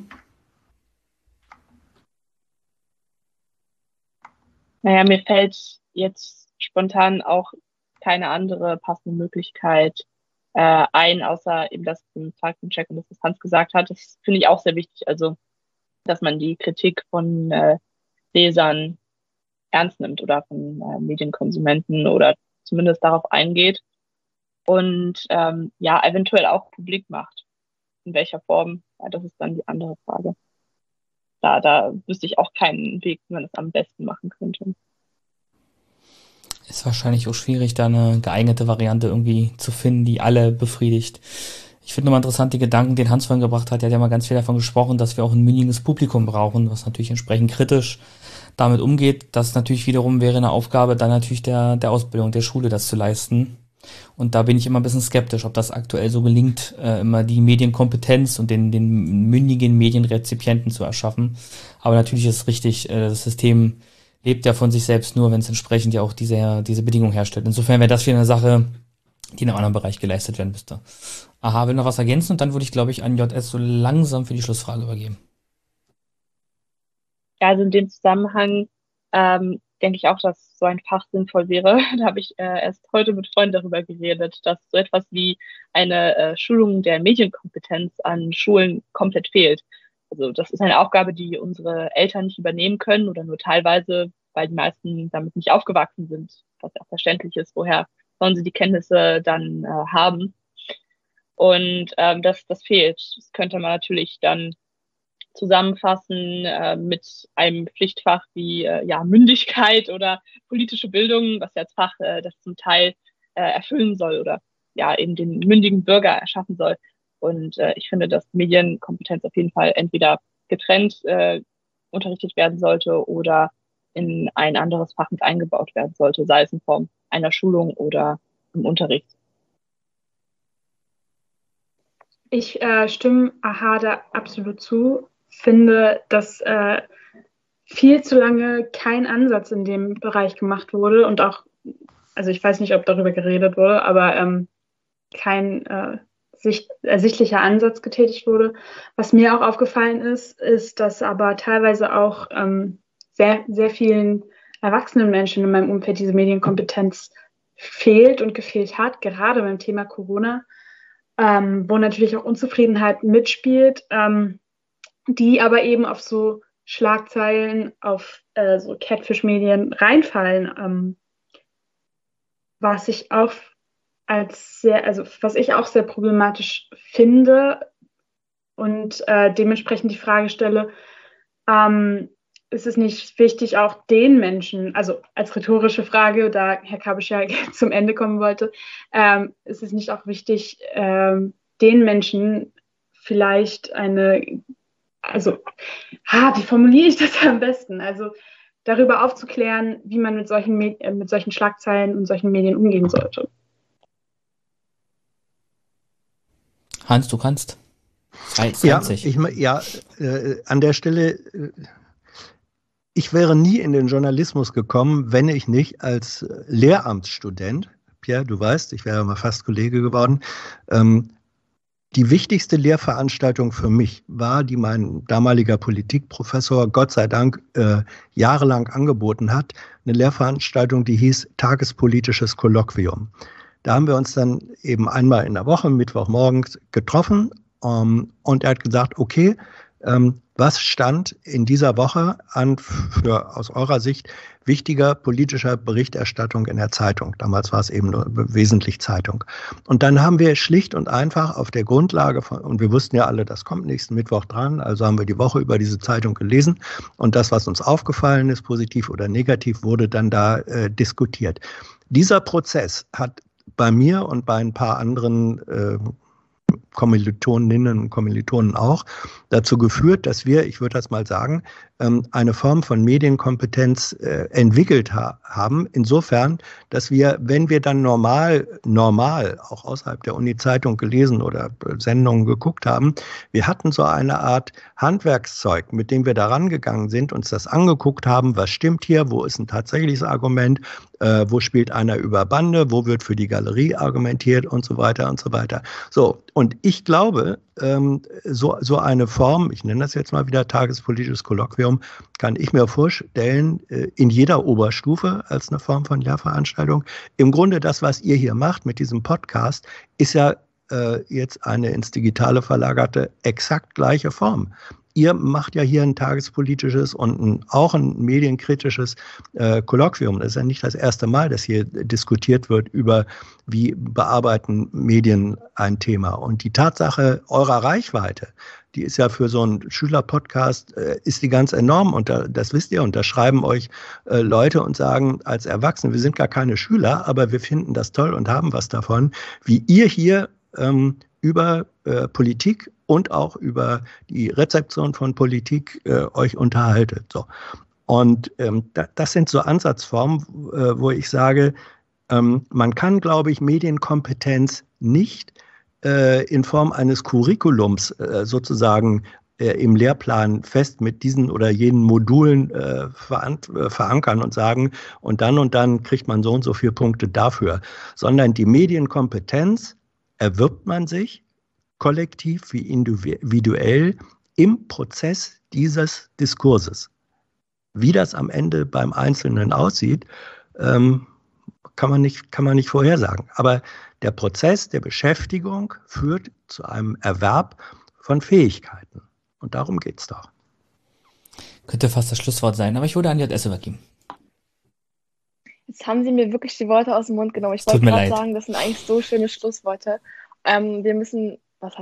K: Naja, mir fällt jetzt spontan auch keine andere passende Möglichkeit ein, außer eben das zum Faktencheck und das, was Hans gesagt hat. Das finde ich auch sehr wichtig, also dass man die Kritik von Lesern ernst nimmt oder von Medienkonsumenten oder zumindest darauf eingeht und eventuell auch publik macht. In welcher Form, das ist dann die andere Frage. Da wüsste ich auch keinen Weg, wie man das am besten machen könnte.
I: Ist wahrscheinlich auch schwierig, da eine geeignete Variante irgendwie zu finden, die alle befriedigt. Ich finde nochmal interessant die Gedanken, den Hans vorhin gebracht hat. Er hat ja mal ganz viel davon gesprochen, dass wir auch ein mündiges Publikum brauchen, was natürlich entsprechend kritisch damit umgeht. Das natürlich wiederum wäre eine Aufgabe dann natürlich der Ausbildung, der Schule, das zu leisten. Und da bin ich immer ein bisschen skeptisch, ob das aktuell so gelingt, immer die Medienkompetenz und den mündigen Medienrezipienten zu erschaffen. Aber natürlich ist es richtig, das System lebt ja von sich selbst nur, wenn es entsprechend ja auch diese Bedingungen herstellt. Insofern wäre das wieder eine Sache, die in einem anderen Bereich geleistet werden müsste. AHA will noch was ergänzen und dann würde ich, glaube ich, an JS so langsam für die Schlussfrage übergeben.
K: Ja, also in dem Zusammenhang denke ich auch, dass so ein Fach sinnvoll wäre. Da habe ich erst heute mit Freunden darüber geredet, dass so etwas wie eine Schulung der Medienkompetenz an Schulen komplett fehlt. Also das ist eine Aufgabe, die unsere Eltern nicht übernehmen können oder nur teilweise, weil die meisten damit nicht aufgewachsen sind, was ja auch verständlich ist. Woher sollen sie die Kenntnisse dann haben? Und das fehlt. Das könnte man natürlich dann zusammenfassen mit einem Pflichtfach wie Mündigkeit oder politische Bildung, was ja als Fach das zum Teil erfüllen soll oder ja eben den mündigen Bürger erschaffen soll. Und ich finde, dass Medienkompetenz auf jeden Fall entweder getrennt unterrichtet werden sollte oder in ein anderes Fach mit eingebaut werden sollte, sei es in Form einer Schulung oder im Unterricht.
L: Ich stimme AHA da absolut zu. Finde, dass viel zu lange kein Ansatz in dem Bereich gemacht wurde und auch, also ich weiß nicht, ob darüber geredet wurde, aber kein ersichtlicher Ansatz getätigt wurde. Was mir auch aufgefallen ist, dass aber teilweise auch sehr, sehr vielen erwachsenen Menschen in meinem Umfeld diese Medienkompetenz fehlt und gefehlt hat, gerade beim Thema Corona, wo natürlich auch Unzufriedenheit mitspielt, die aber eben auf so Schlagzeilen, auf so Catfish-Medien reinfallen, was ich auch was ich auch sehr problematisch finde und dementsprechend die Frage stelle, ist es nicht wichtig, auch den Menschen, also als rhetorische Frage, da Herr Kabisch ja zum Ende kommen wollte, ist es nicht auch wichtig, den Menschen vielleicht eine wie formuliere ich das am besten? Also darüber aufzuklären, wie man mit solchen Schlagzeilen und solchen Medien umgehen sollte.
I: Hans, du kannst.
M: An der Stelle, ich wäre nie in den Journalismus gekommen, wenn ich nicht als Lehramtsstudent, Pierre, du weißt, ich wäre mal fast Kollege geworden, die wichtigste Lehrveranstaltung für mich war, die mein damaliger Politikprofessor Gott sei Dank jahrelang angeboten hat, eine Lehrveranstaltung, die hieß Tagespolitisches Kolloquium. Da haben wir uns dann eben einmal in der Woche, Mittwochmorgens, getroffen und er hat gesagt, okay, was stand in dieser Woche an für aus eurer Sicht wichtiger politischer Berichterstattung in der Zeitung? Damals war es eben nur wesentlich Zeitung. Und dann haben wir schlicht und einfach auf der Grundlage und wir wussten ja alle, das kommt nächsten Mittwoch dran, also haben wir die Woche über diese Zeitung gelesen und das, was uns aufgefallen ist, positiv oder negativ, wurde dann da diskutiert. Dieser Prozess hat bei mir und bei ein paar anderen Kommilitoninnen und Kommilitonen auch, dazu geführt, dass wir, ich würde das mal sagen, eine Form von Medienkompetenz entwickelt haben. Insofern, dass wir, wenn wir dann normal, auch außerhalb der Uni-Zeitung gelesen oder Sendungen geguckt haben, wir hatten so eine Art Handwerkszeug, mit dem wir da rangegangen sind, uns das angeguckt haben, was stimmt hier, wo ist ein tatsächliches Argument, wo spielt einer über Bande, wo wird für die Galerie argumentiert und so weiter und so weiter. So, und ich glaube, so eine Form, ich nenne das jetzt mal wieder tagespolitisches Kolloquium, kann ich mir vorstellen, in jeder Oberstufe als eine Form von Lehrveranstaltung. Im Grunde das, was ihr hier macht mit diesem Podcast, ist ja jetzt eine ins Digitale verlagerte, exakt gleiche Form. Ihr macht ja hier ein tagespolitisches und auch ein medienkritisches Kolloquium. Das ist ja nicht das erste Mal, dass hier diskutiert wird über, wie bearbeiten Medien ein Thema. Und die Tatsache eurer Reichweite, die ist ja für so einen Schülerpodcast, ist die ganz enorm. Und das wisst ihr, und da schreiben euch Leute und sagen als Erwachsene, wir sind gar keine Schüler, aber wir finden das toll und haben was davon, wie ihr hier über Politik und auch über die Rezeption von Politik euch unterhaltet. So. Und das sind so Ansatzformen, wo ich sage, man kann, glaube ich, Medienkompetenz nicht in Form eines Curriculums sozusagen im Lehrplan fest mit diesen oder jenen Modulen verankern und sagen, und dann kriegt man so und so viele Punkte dafür, sondern die Medienkompetenz erwirbt man sich kollektiv wie individuell im Prozess dieses Diskurses. Wie das am Ende beim Einzelnen aussieht, kann man nicht vorhersagen. Aber der Prozess der Beschäftigung führt zu einem Erwerb von Fähigkeiten. Und darum geht es doch.
I: Könnte fast das Schlusswort sein, aber ich würde an JS übergeben.
G: Jetzt haben Sie mir wirklich die Worte aus dem Mund genommen. Ich wollte gerade sagen, das sind eigentlich so schöne Schlussworte. Wir müssen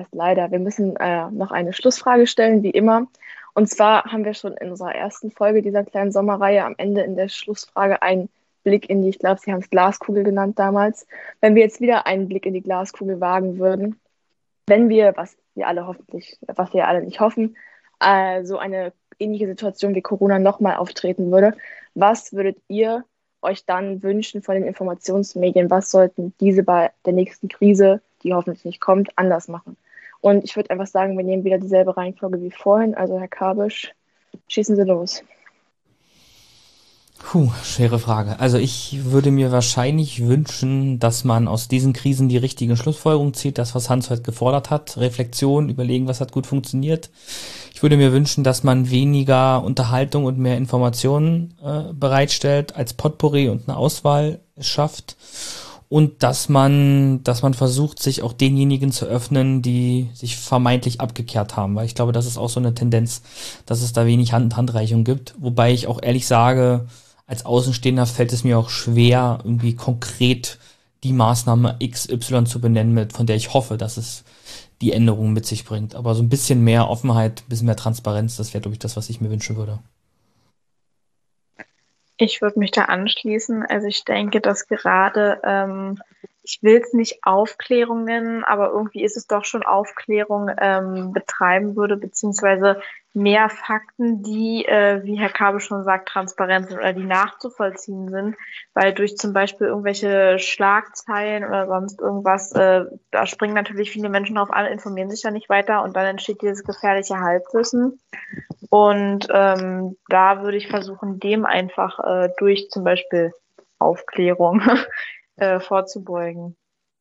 G: noch eine Schlussfrage stellen, wie immer. Und zwar haben wir schon in unserer ersten Folge dieser kleinen Sommerreihe am Ende in der Schlussfrage einen Blick in die, ich glaube, Sie haben es Glaskugel genannt damals. Wenn wir jetzt wieder einen Blick in die Glaskugel wagen würden, wenn wir, was wir alle nicht hoffen, so eine ähnliche Situation wie Corona nochmal auftreten würde, was würdet ihr euch dann wünschen von den Informationsmedien? Was sollten diese bei der nächsten Krise, die hoffentlich nicht kommt, anders machen? Und ich würde einfach sagen, wir nehmen wieder dieselbe Reihenfolge wie vorhin. Also Herr Kabisch, schießen Sie los.
I: Schwere Frage. Also ich würde mir wahrscheinlich wünschen, dass man aus diesen Krisen die richtigen Schlussfolgerungen zieht, das, was Hans heute gefordert hat, Reflexion, überlegen, was hat gut funktioniert. Ich würde mir wünschen, dass man weniger Unterhaltung und mehr Informationen bereitstellt, als Potpourri und eine Auswahl schafft. Und dass man versucht, sich auch denjenigen zu öffnen, die sich vermeintlich abgekehrt haben. Weil ich glaube, das ist auch so eine Tendenz, dass es da wenig Handreichung gibt. Wobei ich auch ehrlich sage, als Außenstehender fällt es mir auch schwer, irgendwie konkret die Maßnahme XY zu benennen, von der ich hoffe, dass es die Änderung mit sich bringt. Aber so ein bisschen mehr Offenheit, ein bisschen mehr Transparenz, das wäre, glaube ich, das, was ich mir wünschen würde.
J: Ich würde mich da anschließen. Also ich denke, dass gerade, ich will es nicht Aufklärung nennen, aber irgendwie ist es doch schon Aufklärung betreiben würde, beziehungsweise mehr Fakten, die, wie Herr Kabe schon sagt, transparent sind oder die nachzuvollziehen sind, weil durch zum Beispiel irgendwelche Schlagzeilen oder sonst irgendwas, da springen natürlich viele Menschen drauf an, informieren sich ja nicht weiter und dann entsteht dieses gefährliche Halbwissen. Und da würde ich versuchen, dem einfach durch zum Beispiel Aufklärung vorzubeugen.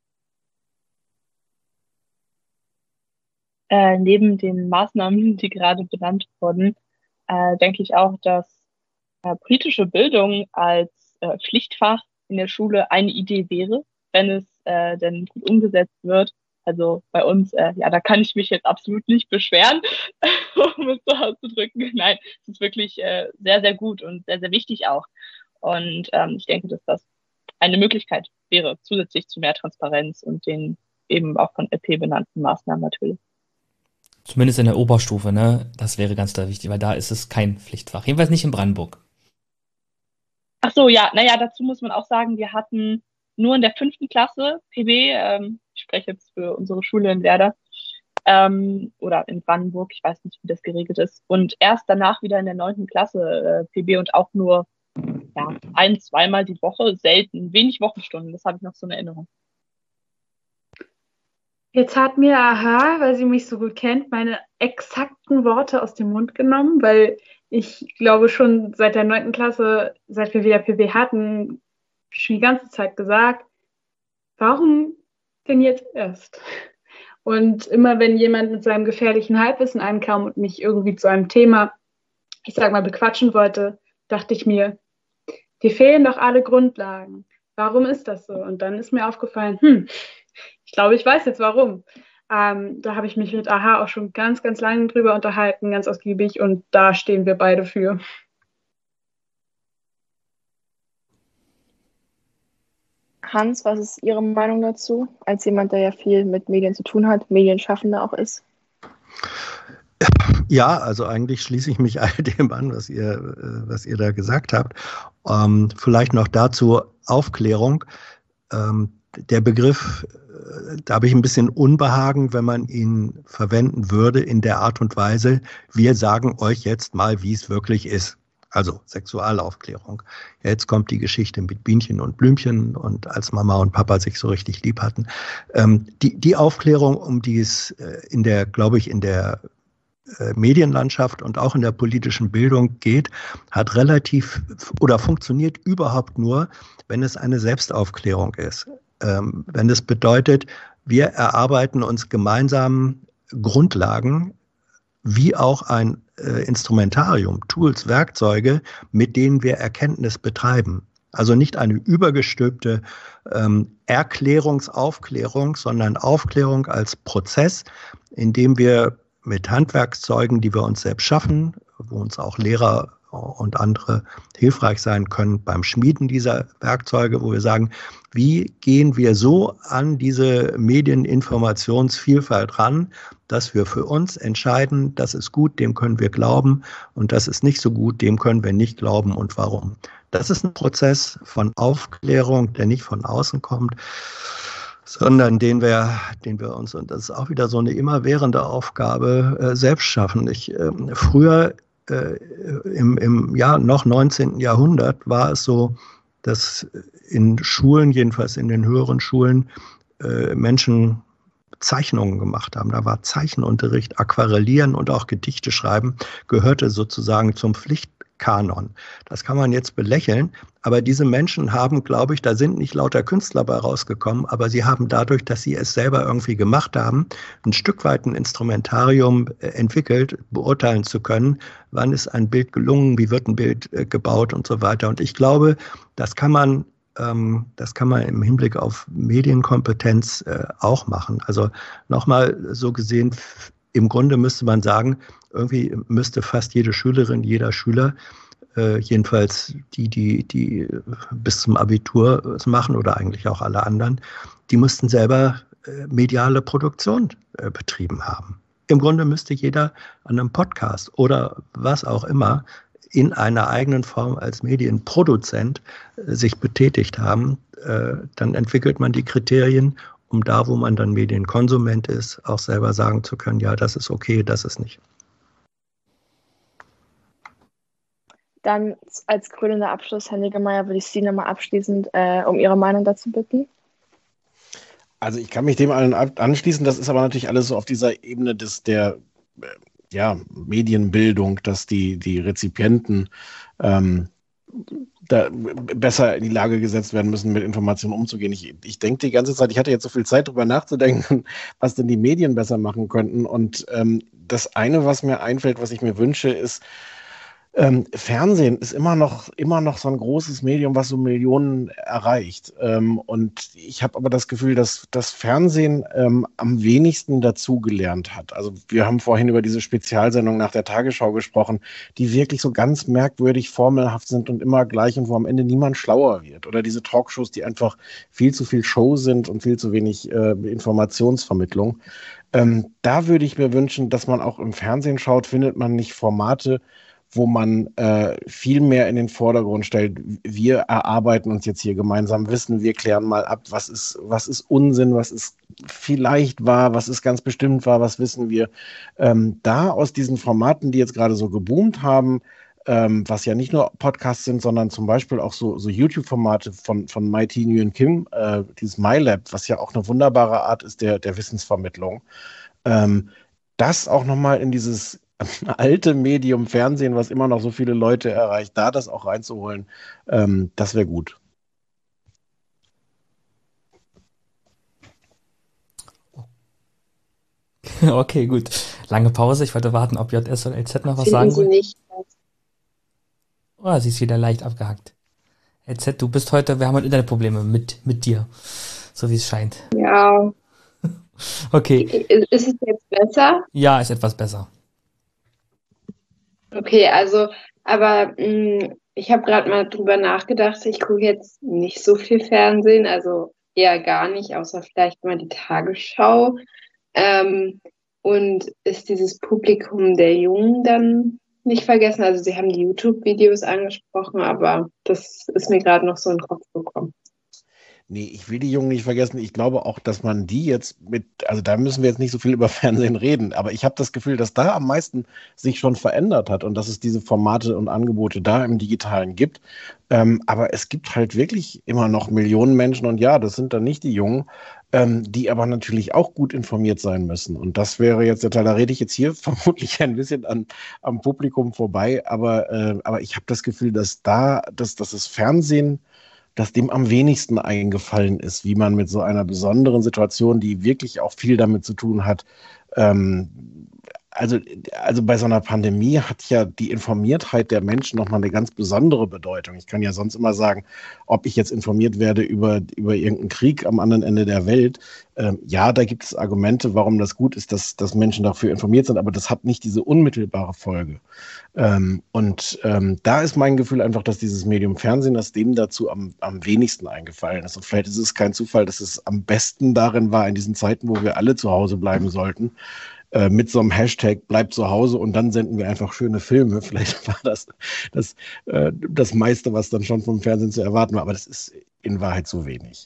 K: Neben den Maßnahmen, die gerade benannt wurden, denke ich auch, dass politische Bildung als Pflichtfach in der Schule eine Idee wäre, wenn es denn gut umgesetzt wird. Also bei uns, da kann ich mich jetzt absolut nicht beschweren, um es so auszudrücken. Nein, es ist wirklich sehr, sehr gut und sehr, sehr wichtig auch. Und ich denke, dass das eine Möglichkeit wäre, zusätzlich zu mehr Transparenz und den eben auch von LP benannten Maßnahmen natürlich.
I: Zumindest in der Oberstufe, ne? Das wäre ganz da wichtig, weil da ist es kein Pflichtfach. Jedenfalls nicht in Brandenburg.
K: Ach so, ja, dazu muss man auch sagen, wir hatten nur in der 5. Klasse PB, ich spreche jetzt für unsere Schule in Werder, oder in Brandenburg, ich weiß nicht, wie das geregelt ist, und erst danach wieder in der 9. Klasse PB und auch nur 1-2 Mal die Woche, selten, wenig Wochenstunden, das habe ich noch so in Erinnerung.
L: Jetzt hat mir Aha, weil sie mich so gut kennt, meine exakten Worte aus dem Mund genommen, weil ich glaube schon seit der 9. Klasse, seit wir wieder PB hatten, schon die ganze Zeit gesagt, warum denn jetzt erst? Und immer wenn jemand mit seinem gefährlichen Halbwissen ankam und mich irgendwie zu einem Thema, ich sag mal, bequatschen wollte, dachte ich mir, dir fehlen doch alle Grundlagen. Warum ist das so? Und dann ist mir aufgefallen, ich glaube, ich weiß jetzt warum. Da habe ich mich mit Aha auch schon ganz, ganz lange drüber unterhalten, ganz ausgiebig, und da stehen wir beide für.
G: Hans, was ist Ihre Meinung dazu, als jemand, der ja viel mit Medien zu tun hat, Medienschaffender auch ist?
M: Ja, also eigentlich schließe ich mich all dem an, was ihr da gesagt habt. Vielleicht noch dazu Aufklärung. Der Begriff, da habe ich ein bisschen Unbehagen, wenn man ihn verwenden würde in der Art und Weise, wir sagen euch jetzt mal, wie es wirklich ist. Also Sexualaufklärung. Jetzt kommt die Geschichte mit Bienchen und Blümchen und als Mama und Papa sich so richtig lieb hatten. Die Aufklärung, um die es in der Medienlandschaft und auch in der politischen Bildung geht, hat funktioniert überhaupt nur, wenn es eine Selbstaufklärung ist. Wenn es bedeutet, wir erarbeiten uns gemeinsam Grundlagen, wie auch ein Instrumentarium, Tools, Werkzeuge, mit denen wir Erkenntnis betreiben. Also nicht eine übergestülpte Aufklärung, sondern Aufklärung als Prozess, in dem wir mit Handwerkszeugen, die wir uns selbst schaffen, wo uns auch Lehrer und andere hilfreich sein können beim Schmieden dieser Werkzeuge, wo wir sagen, wie gehen wir so an diese Medieninformationsvielfalt ran, dass wir für uns entscheiden, das ist gut, dem können wir glauben, und das ist nicht so gut, dem können wir nicht glauben, und warum. Das ist ein Prozess von Aufklärung, der nicht von außen kommt, sondern den wir uns, und das ist auch wieder so eine immerwährende Aufgabe, selbst schaffen. Früher im noch 19. Jahrhundert war es so, dass in Schulen, jedenfalls in den höheren Schulen, Menschen Zeichnungen gemacht haben. Da war Zeichenunterricht, Aquarellieren und auch Gedichte schreiben gehörte sozusagen zum Pflichtkanon. Das kann man jetzt belächeln, aber diese Menschen haben, glaube ich, da sind nicht lauter Künstler bei rausgekommen, aber sie haben dadurch, dass sie es selber irgendwie gemacht haben, ein Stück weit ein Instrumentarium entwickelt, beurteilen zu können, wann ist ein Bild gelungen, wie wird ein Bild gebaut und so weiter. Und ich glaube, das kann man im Hinblick auf Medienkompetenz auch machen. Also nochmal so gesehen, im Grunde müsste man sagen, irgendwie müsste fast jede Schülerin, jeder Schüler, jedenfalls die bis zum Abitur es machen oder eigentlich auch alle anderen, die mussten selber mediale Produktion betrieben haben. Im Grunde müsste jeder an einem Podcast oder was auch immer in einer eigenen Form als Medienproduzent sich betätigt haben. Dann entwickelt man die Kriterien, um da, wo man dann Medienkonsument ist, auch selber sagen zu können, ja, das ist okay, das ist nicht.
G: Dann als krönender Abschluss, Herr Niggemeier, würde ich Sie nochmal abschließend um Ihre Meinung dazu bitten.
N: Also ich kann mich dem allen anschließen, das ist aber natürlich alles so auf dieser Ebene der Medienbildung, dass die Rezipienten da besser in die Lage gesetzt werden müssen, mit Informationen umzugehen. Ich denke die ganze Zeit, ich hatte jetzt so viel Zeit, drüber nachzudenken, was denn die Medien besser machen könnten. Und das eine, was mir einfällt, was ich mir wünsche, ist, Fernsehen ist immer noch so ein großes Medium, was so Millionen erreicht. Und ich habe aber das Gefühl, dass das Fernsehen am wenigsten dazugelernt hat. Also wir haben vorhin über diese Spezialsendung nach der Tagesschau gesprochen, die wirklich so ganz merkwürdig formelhaft sind und immer gleich und wo am Ende niemand schlauer wird. Oder diese Talkshows, die einfach viel zu viel Show sind und viel zu wenig Informationsvermittlung. Da würde ich mir wünschen, dass man auch im Fernsehen schaut, findet man nicht Formate, wo man viel mehr in den Vordergrund stellt. Wir erarbeiten uns jetzt hier gemeinsam Wissen, wir klären mal ab, was ist Unsinn, was ist vielleicht wahr, was ist ganz bestimmt wahr, was wissen wir. Da aus diesen Formaten, die jetzt gerade so geboomt haben, was ja nicht nur Podcasts sind, sondern zum Beispiel auch so YouTube-Formate von Mighty Nguyen Kim, dieses MyLab, was ja auch eine wunderbare Art ist der Wissensvermittlung. Das auch nochmal in dieses alte Medium Fernsehen, was immer noch so viele Leute erreicht, da das auch reinzuholen, das wäre gut.
I: Okay, gut. Lange Pause. Ich wollte warten, ob JS und LZ noch was
H: Finden
I: sagen
H: Sie
I: wollen.
H: nicht.
I: Oh, sie ist wieder leicht abgehackt. LZ, du bist heute, wir haben heute Internetprobleme mit dir, so wie es scheint.
H: Ja.
I: Okay.
H: Ist es jetzt besser?
I: Ja, ist etwas besser.
H: Okay, also, aber ich habe gerade mal drüber nachgedacht, ich gucke jetzt nicht so viel Fernsehen, also eher gar nicht, außer vielleicht mal die Tagesschau. Und ist dieses Publikum der Jungen dann nicht vergessen? Also Sie haben die YouTube-Videos angesprochen, aber das ist mir gerade noch so in den Kopf gekommen.
N: Nee, ich will die Jungen nicht vergessen. Ich glaube auch, dass man die jetzt also da müssen wir jetzt nicht so viel über Fernsehen reden, aber ich habe das Gefühl, dass da am meisten sich schon verändert hat und dass es diese Formate und Angebote da im Digitalen gibt. Aber es gibt halt wirklich immer noch Millionen Menschen und ja, das sind dann nicht die Jungen, die aber natürlich auch gut informiert sein müssen. Und das wäre jetzt der Teil, da rede ich jetzt hier vermutlich ein bisschen am Publikum vorbei, aber ich habe das Gefühl, dass das Fernsehen, dass dem am wenigsten eingefallen ist, wie man mit so einer besonderen Situation, die wirklich auch viel damit zu tun hat, also bei so einer Pandemie hat ja die Informiertheit der Menschen nochmal eine ganz besondere Bedeutung. Ich kann ja sonst immer sagen, ob ich jetzt informiert werde über irgendeinen Krieg am anderen Ende der Welt. Ja, da gibt es Argumente, warum das gut ist, dass Menschen dafür informiert sind, aber das hat nicht diese unmittelbare Folge. Da ist mein Gefühl einfach, dass dieses Medium Fernsehen, dass dem dazu am wenigsten eingefallen ist. Und vielleicht ist es kein Zufall, dass es am besten darin war, in diesen Zeiten, wo wir alle zu Hause bleiben sollten, mit so einem Hashtag bleibt zu Hause und dann senden wir einfach schöne Filme. Vielleicht war das meiste, was dann schon vom Fernsehen zu erwarten war, aber das ist in Wahrheit zu wenig.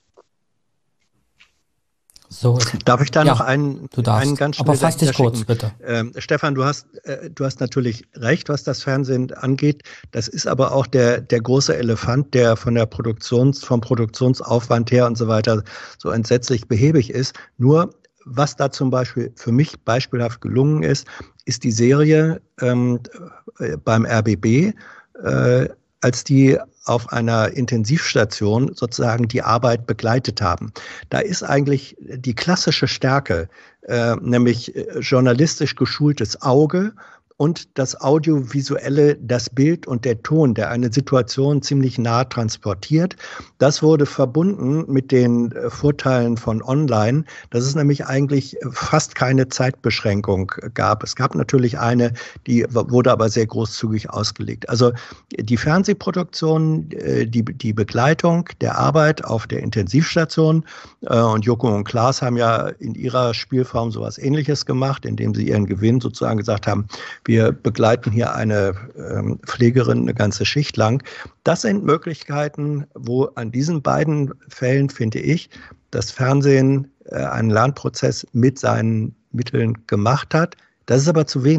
M: So, darf ich da noch einen ganz
I: aber fass dich kurz, bitte.
M: Stefan, du hast natürlich recht, was das Fernsehen angeht. Das ist aber auch der große Elefant, der vom Produktionsaufwand her und so weiter so entsetzlich behäbig ist. Nur was da zum Beispiel für mich beispielhaft gelungen ist die Serie beim RBB, als die auf einer Intensivstation sozusagen die Arbeit begleitet haben. Da ist eigentlich die klassische Stärke, nämlich journalistisch geschultes Auge und das Audiovisuelle, das Bild und der Ton, der eine Situation ziemlich nah transportiert. Das wurde verbunden mit den Vorteilen von Online, dass es nämlich eigentlich fast keine Zeitbeschränkung gab. Es gab natürlich eine, die wurde aber sehr großzügig ausgelegt. Also die Fernsehproduktion, die Begleitung der Arbeit auf der Intensivstation und Joko und Klaas haben ja in ihrer Spielform sowas Ähnliches gemacht, indem sie ihren Gewinn sozusagen gesagt haben, wir begleiten hier eine Pflegerin eine ganze Schicht lang. Das sind Möglichkeiten, wo an diesen beiden Fällen, finde ich, das Fernsehen einen Lernprozess mit seinen Mitteln gemacht hat. Das ist aber zu wenig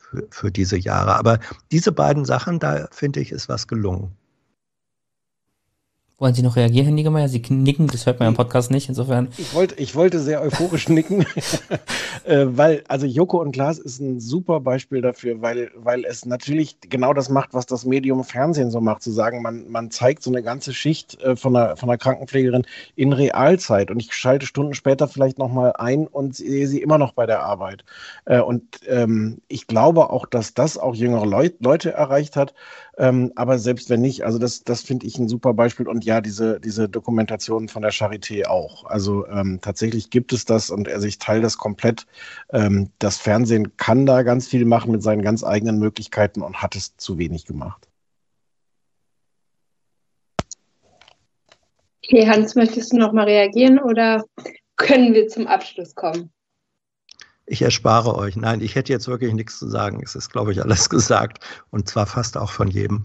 M: für diese Jahre. Aber diese beiden Sachen, da finde ich, ist was gelungen.
I: Wollen Sie noch reagieren, Herr Niggemeier? Sie nicken, das hört man im Podcast nicht, insofern.
N: Ich wollte sehr euphorisch nicken, weil, also Joko und Klaas ist ein super Beispiel dafür, weil es natürlich genau das macht, was das Medium Fernsehen so macht, zu sagen, man zeigt so eine ganze Schicht von einer Krankenpflegerin in Realzeit und ich schalte Stunden später vielleicht nochmal ein und sehe sie immer noch bei der Arbeit. Ich glaube auch, dass das auch jüngere Leute erreicht hat, aber selbst wenn nicht, also das finde ich ein super Beispiel und ja, diese Dokumentation von der Charité auch. Also tatsächlich gibt es das und also ich teile das komplett. Das Fernsehen kann da ganz viel machen mit seinen ganz eigenen Möglichkeiten und hat es zu wenig gemacht.
H: Okay, Hans, möchtest du noch mal reagieren oder können wir zum Abschluss kommen?
M: Ich erspare euch. Nein, ich hätte jetzt wirklich nichts zu sagen. Es ist, glaube ich, alles gesagt und zwar fast auch von jedem.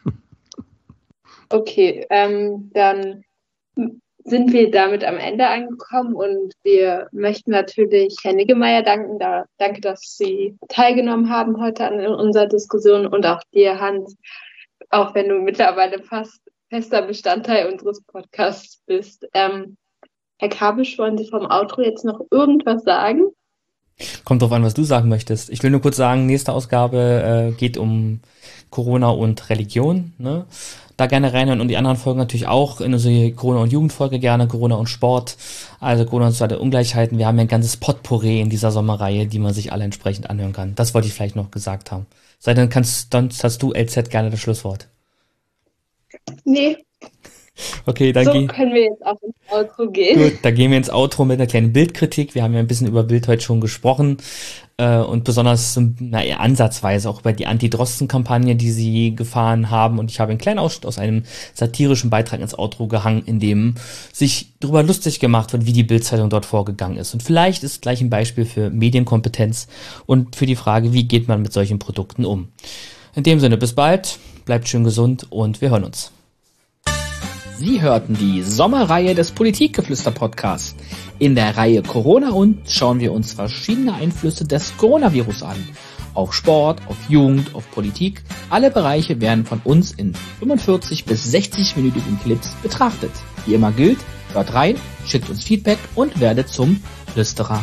M: Okay, dann sind wir damit am Ende angekommen und wir möchten natürlich Herrn Niggemeier danken. Danke, dass Sie teilgenommen haben heute an unserer Diskussion und auch dir, Hans, auch wenn du mittlerweile fast fester Bestandteil unseres Podcasts bist. Herr Kabisch, wollen Sie vom Outro jetzt noch irgendwas sagen?
I: Kommt drauf an, was du sagen möchtest. Ich will nur kurz sagen, nächste Ausgabe geht um Corona und Religion. Ne? Da gerne reinhören und die anderen Folgen natürlich auch. In unsere Corona- und Jugendfolge gerne, Corona und Sport, also Corona und soziale Ungleichheiten. Wir haben ja ein ganzes Potpourri in dieser Sommerreihe, die man sich alle entsprechend anhören kann. Das wollte ich vielleicht noch gesagt haben. Sei denn, sonst hast du, LZ, gerne das Schlusswort.
H: Nee.
I: Okay, dann
H: können wir jetzt auch ins Outro gehen.
I: Gut, da gehen wir ins Outro mit einer kleinen Bildkritik. Wir haben ja ein bisschen über Bild heute schon gesprochen und besonders, ansatzweise auch über die Anti-Drosten-Kampagne, die sie gefahren haben. Und ich habe einen kleinen Ausschnitt aus einem satirischen Beitrag ins Outro gehangen, in dem sich darüber lustig gemacht wird, wie die Bild-Zeitung dort vorgegangen ist. Und vielleicht ist gleich ein Beispiel für Medienkompetenz und für die Frage, wie geht man mit solchen Produkten um. In dem Sinne, bis bald, bleibt schön gesund und wir hören uns.
A: Sie hörten die Sommerreihe des Politikgeflüster-Podcasts. In der Reihe Corona und schauen wir uns verschiedene Einflüsse des Coronavirus an. Auf Sport, auf Jugend, auf Politik. Alle Bereiche werden von uns in 45 bis 60-minütigen Clips betrachtet. Wie immer gilt, hört rein, schickt uns Feedback und werdet zum Flüsterer.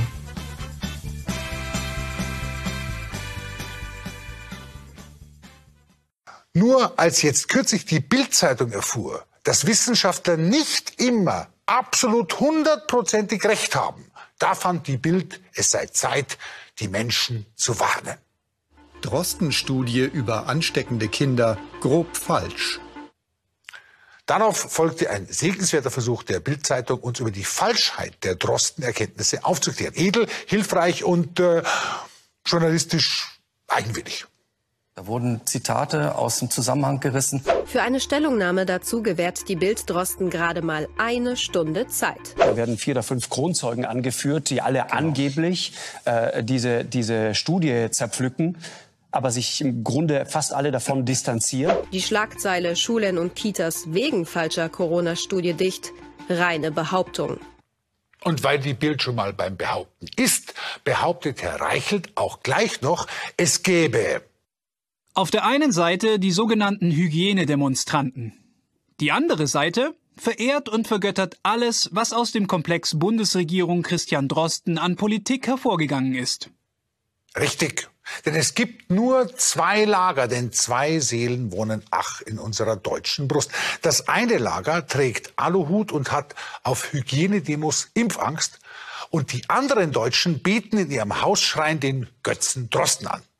O: Nur als jetzt kürzlich die Bild-Zeitung erfuhr, dass Wissenschaftler nicht immer absolut 100%ig recht haben, da fand die Bild, es sei Zeit, die Menschen zu warnen.
P: Drosten-Studie über ansteckende Kinder grob falsch.
O: Darauf folgte ein segenswerter Versuch der Bild-Zeitung, uns über die Falschheit der Drosten-Erkenntnisse aufzuklären. Edel, hilfreich und journalistisch eigenwillig.
Q: Da wurden Zitate aus dem Zusammenhang gerissen.
R: Für eine Stellungnahme dazu gewährt die Bild Drosten gerade mal 1 Stunde Zeit.
Q: Da werden 4 oder 5 Kronzeugen angeführt, die alle angeblich diese Studie zerpflücken, aber sich im Grunde fast alle davon distanzieren.
R: Die Schlagzeile Schulen und Kitas wegen falscher Corona-Studie dicht. Reine Behauptung.
O: Und weil die Bild schon mal beim Behaupten ist, behauptet Herr Reichelt auch gleich noch, es gäbe
S: auf der einen Seite die sogenannten Hygienedemonstranten. Die andere Seite verehrt und vergöttert alles, was aus dem Komplex Bundesregierung Christian Drosten an Politik hervorgegangen ist.
O: Richtig, denn es gibt nur 2 Lager, denn 2 Seelen wohnen in unserer deutschen Brust. Das eine Lager trägt Aluhut und hat auf Hygienedemos Impfangst und die anderen Deutschen beten in ihrem Hausschrein den Götzen Drosten an.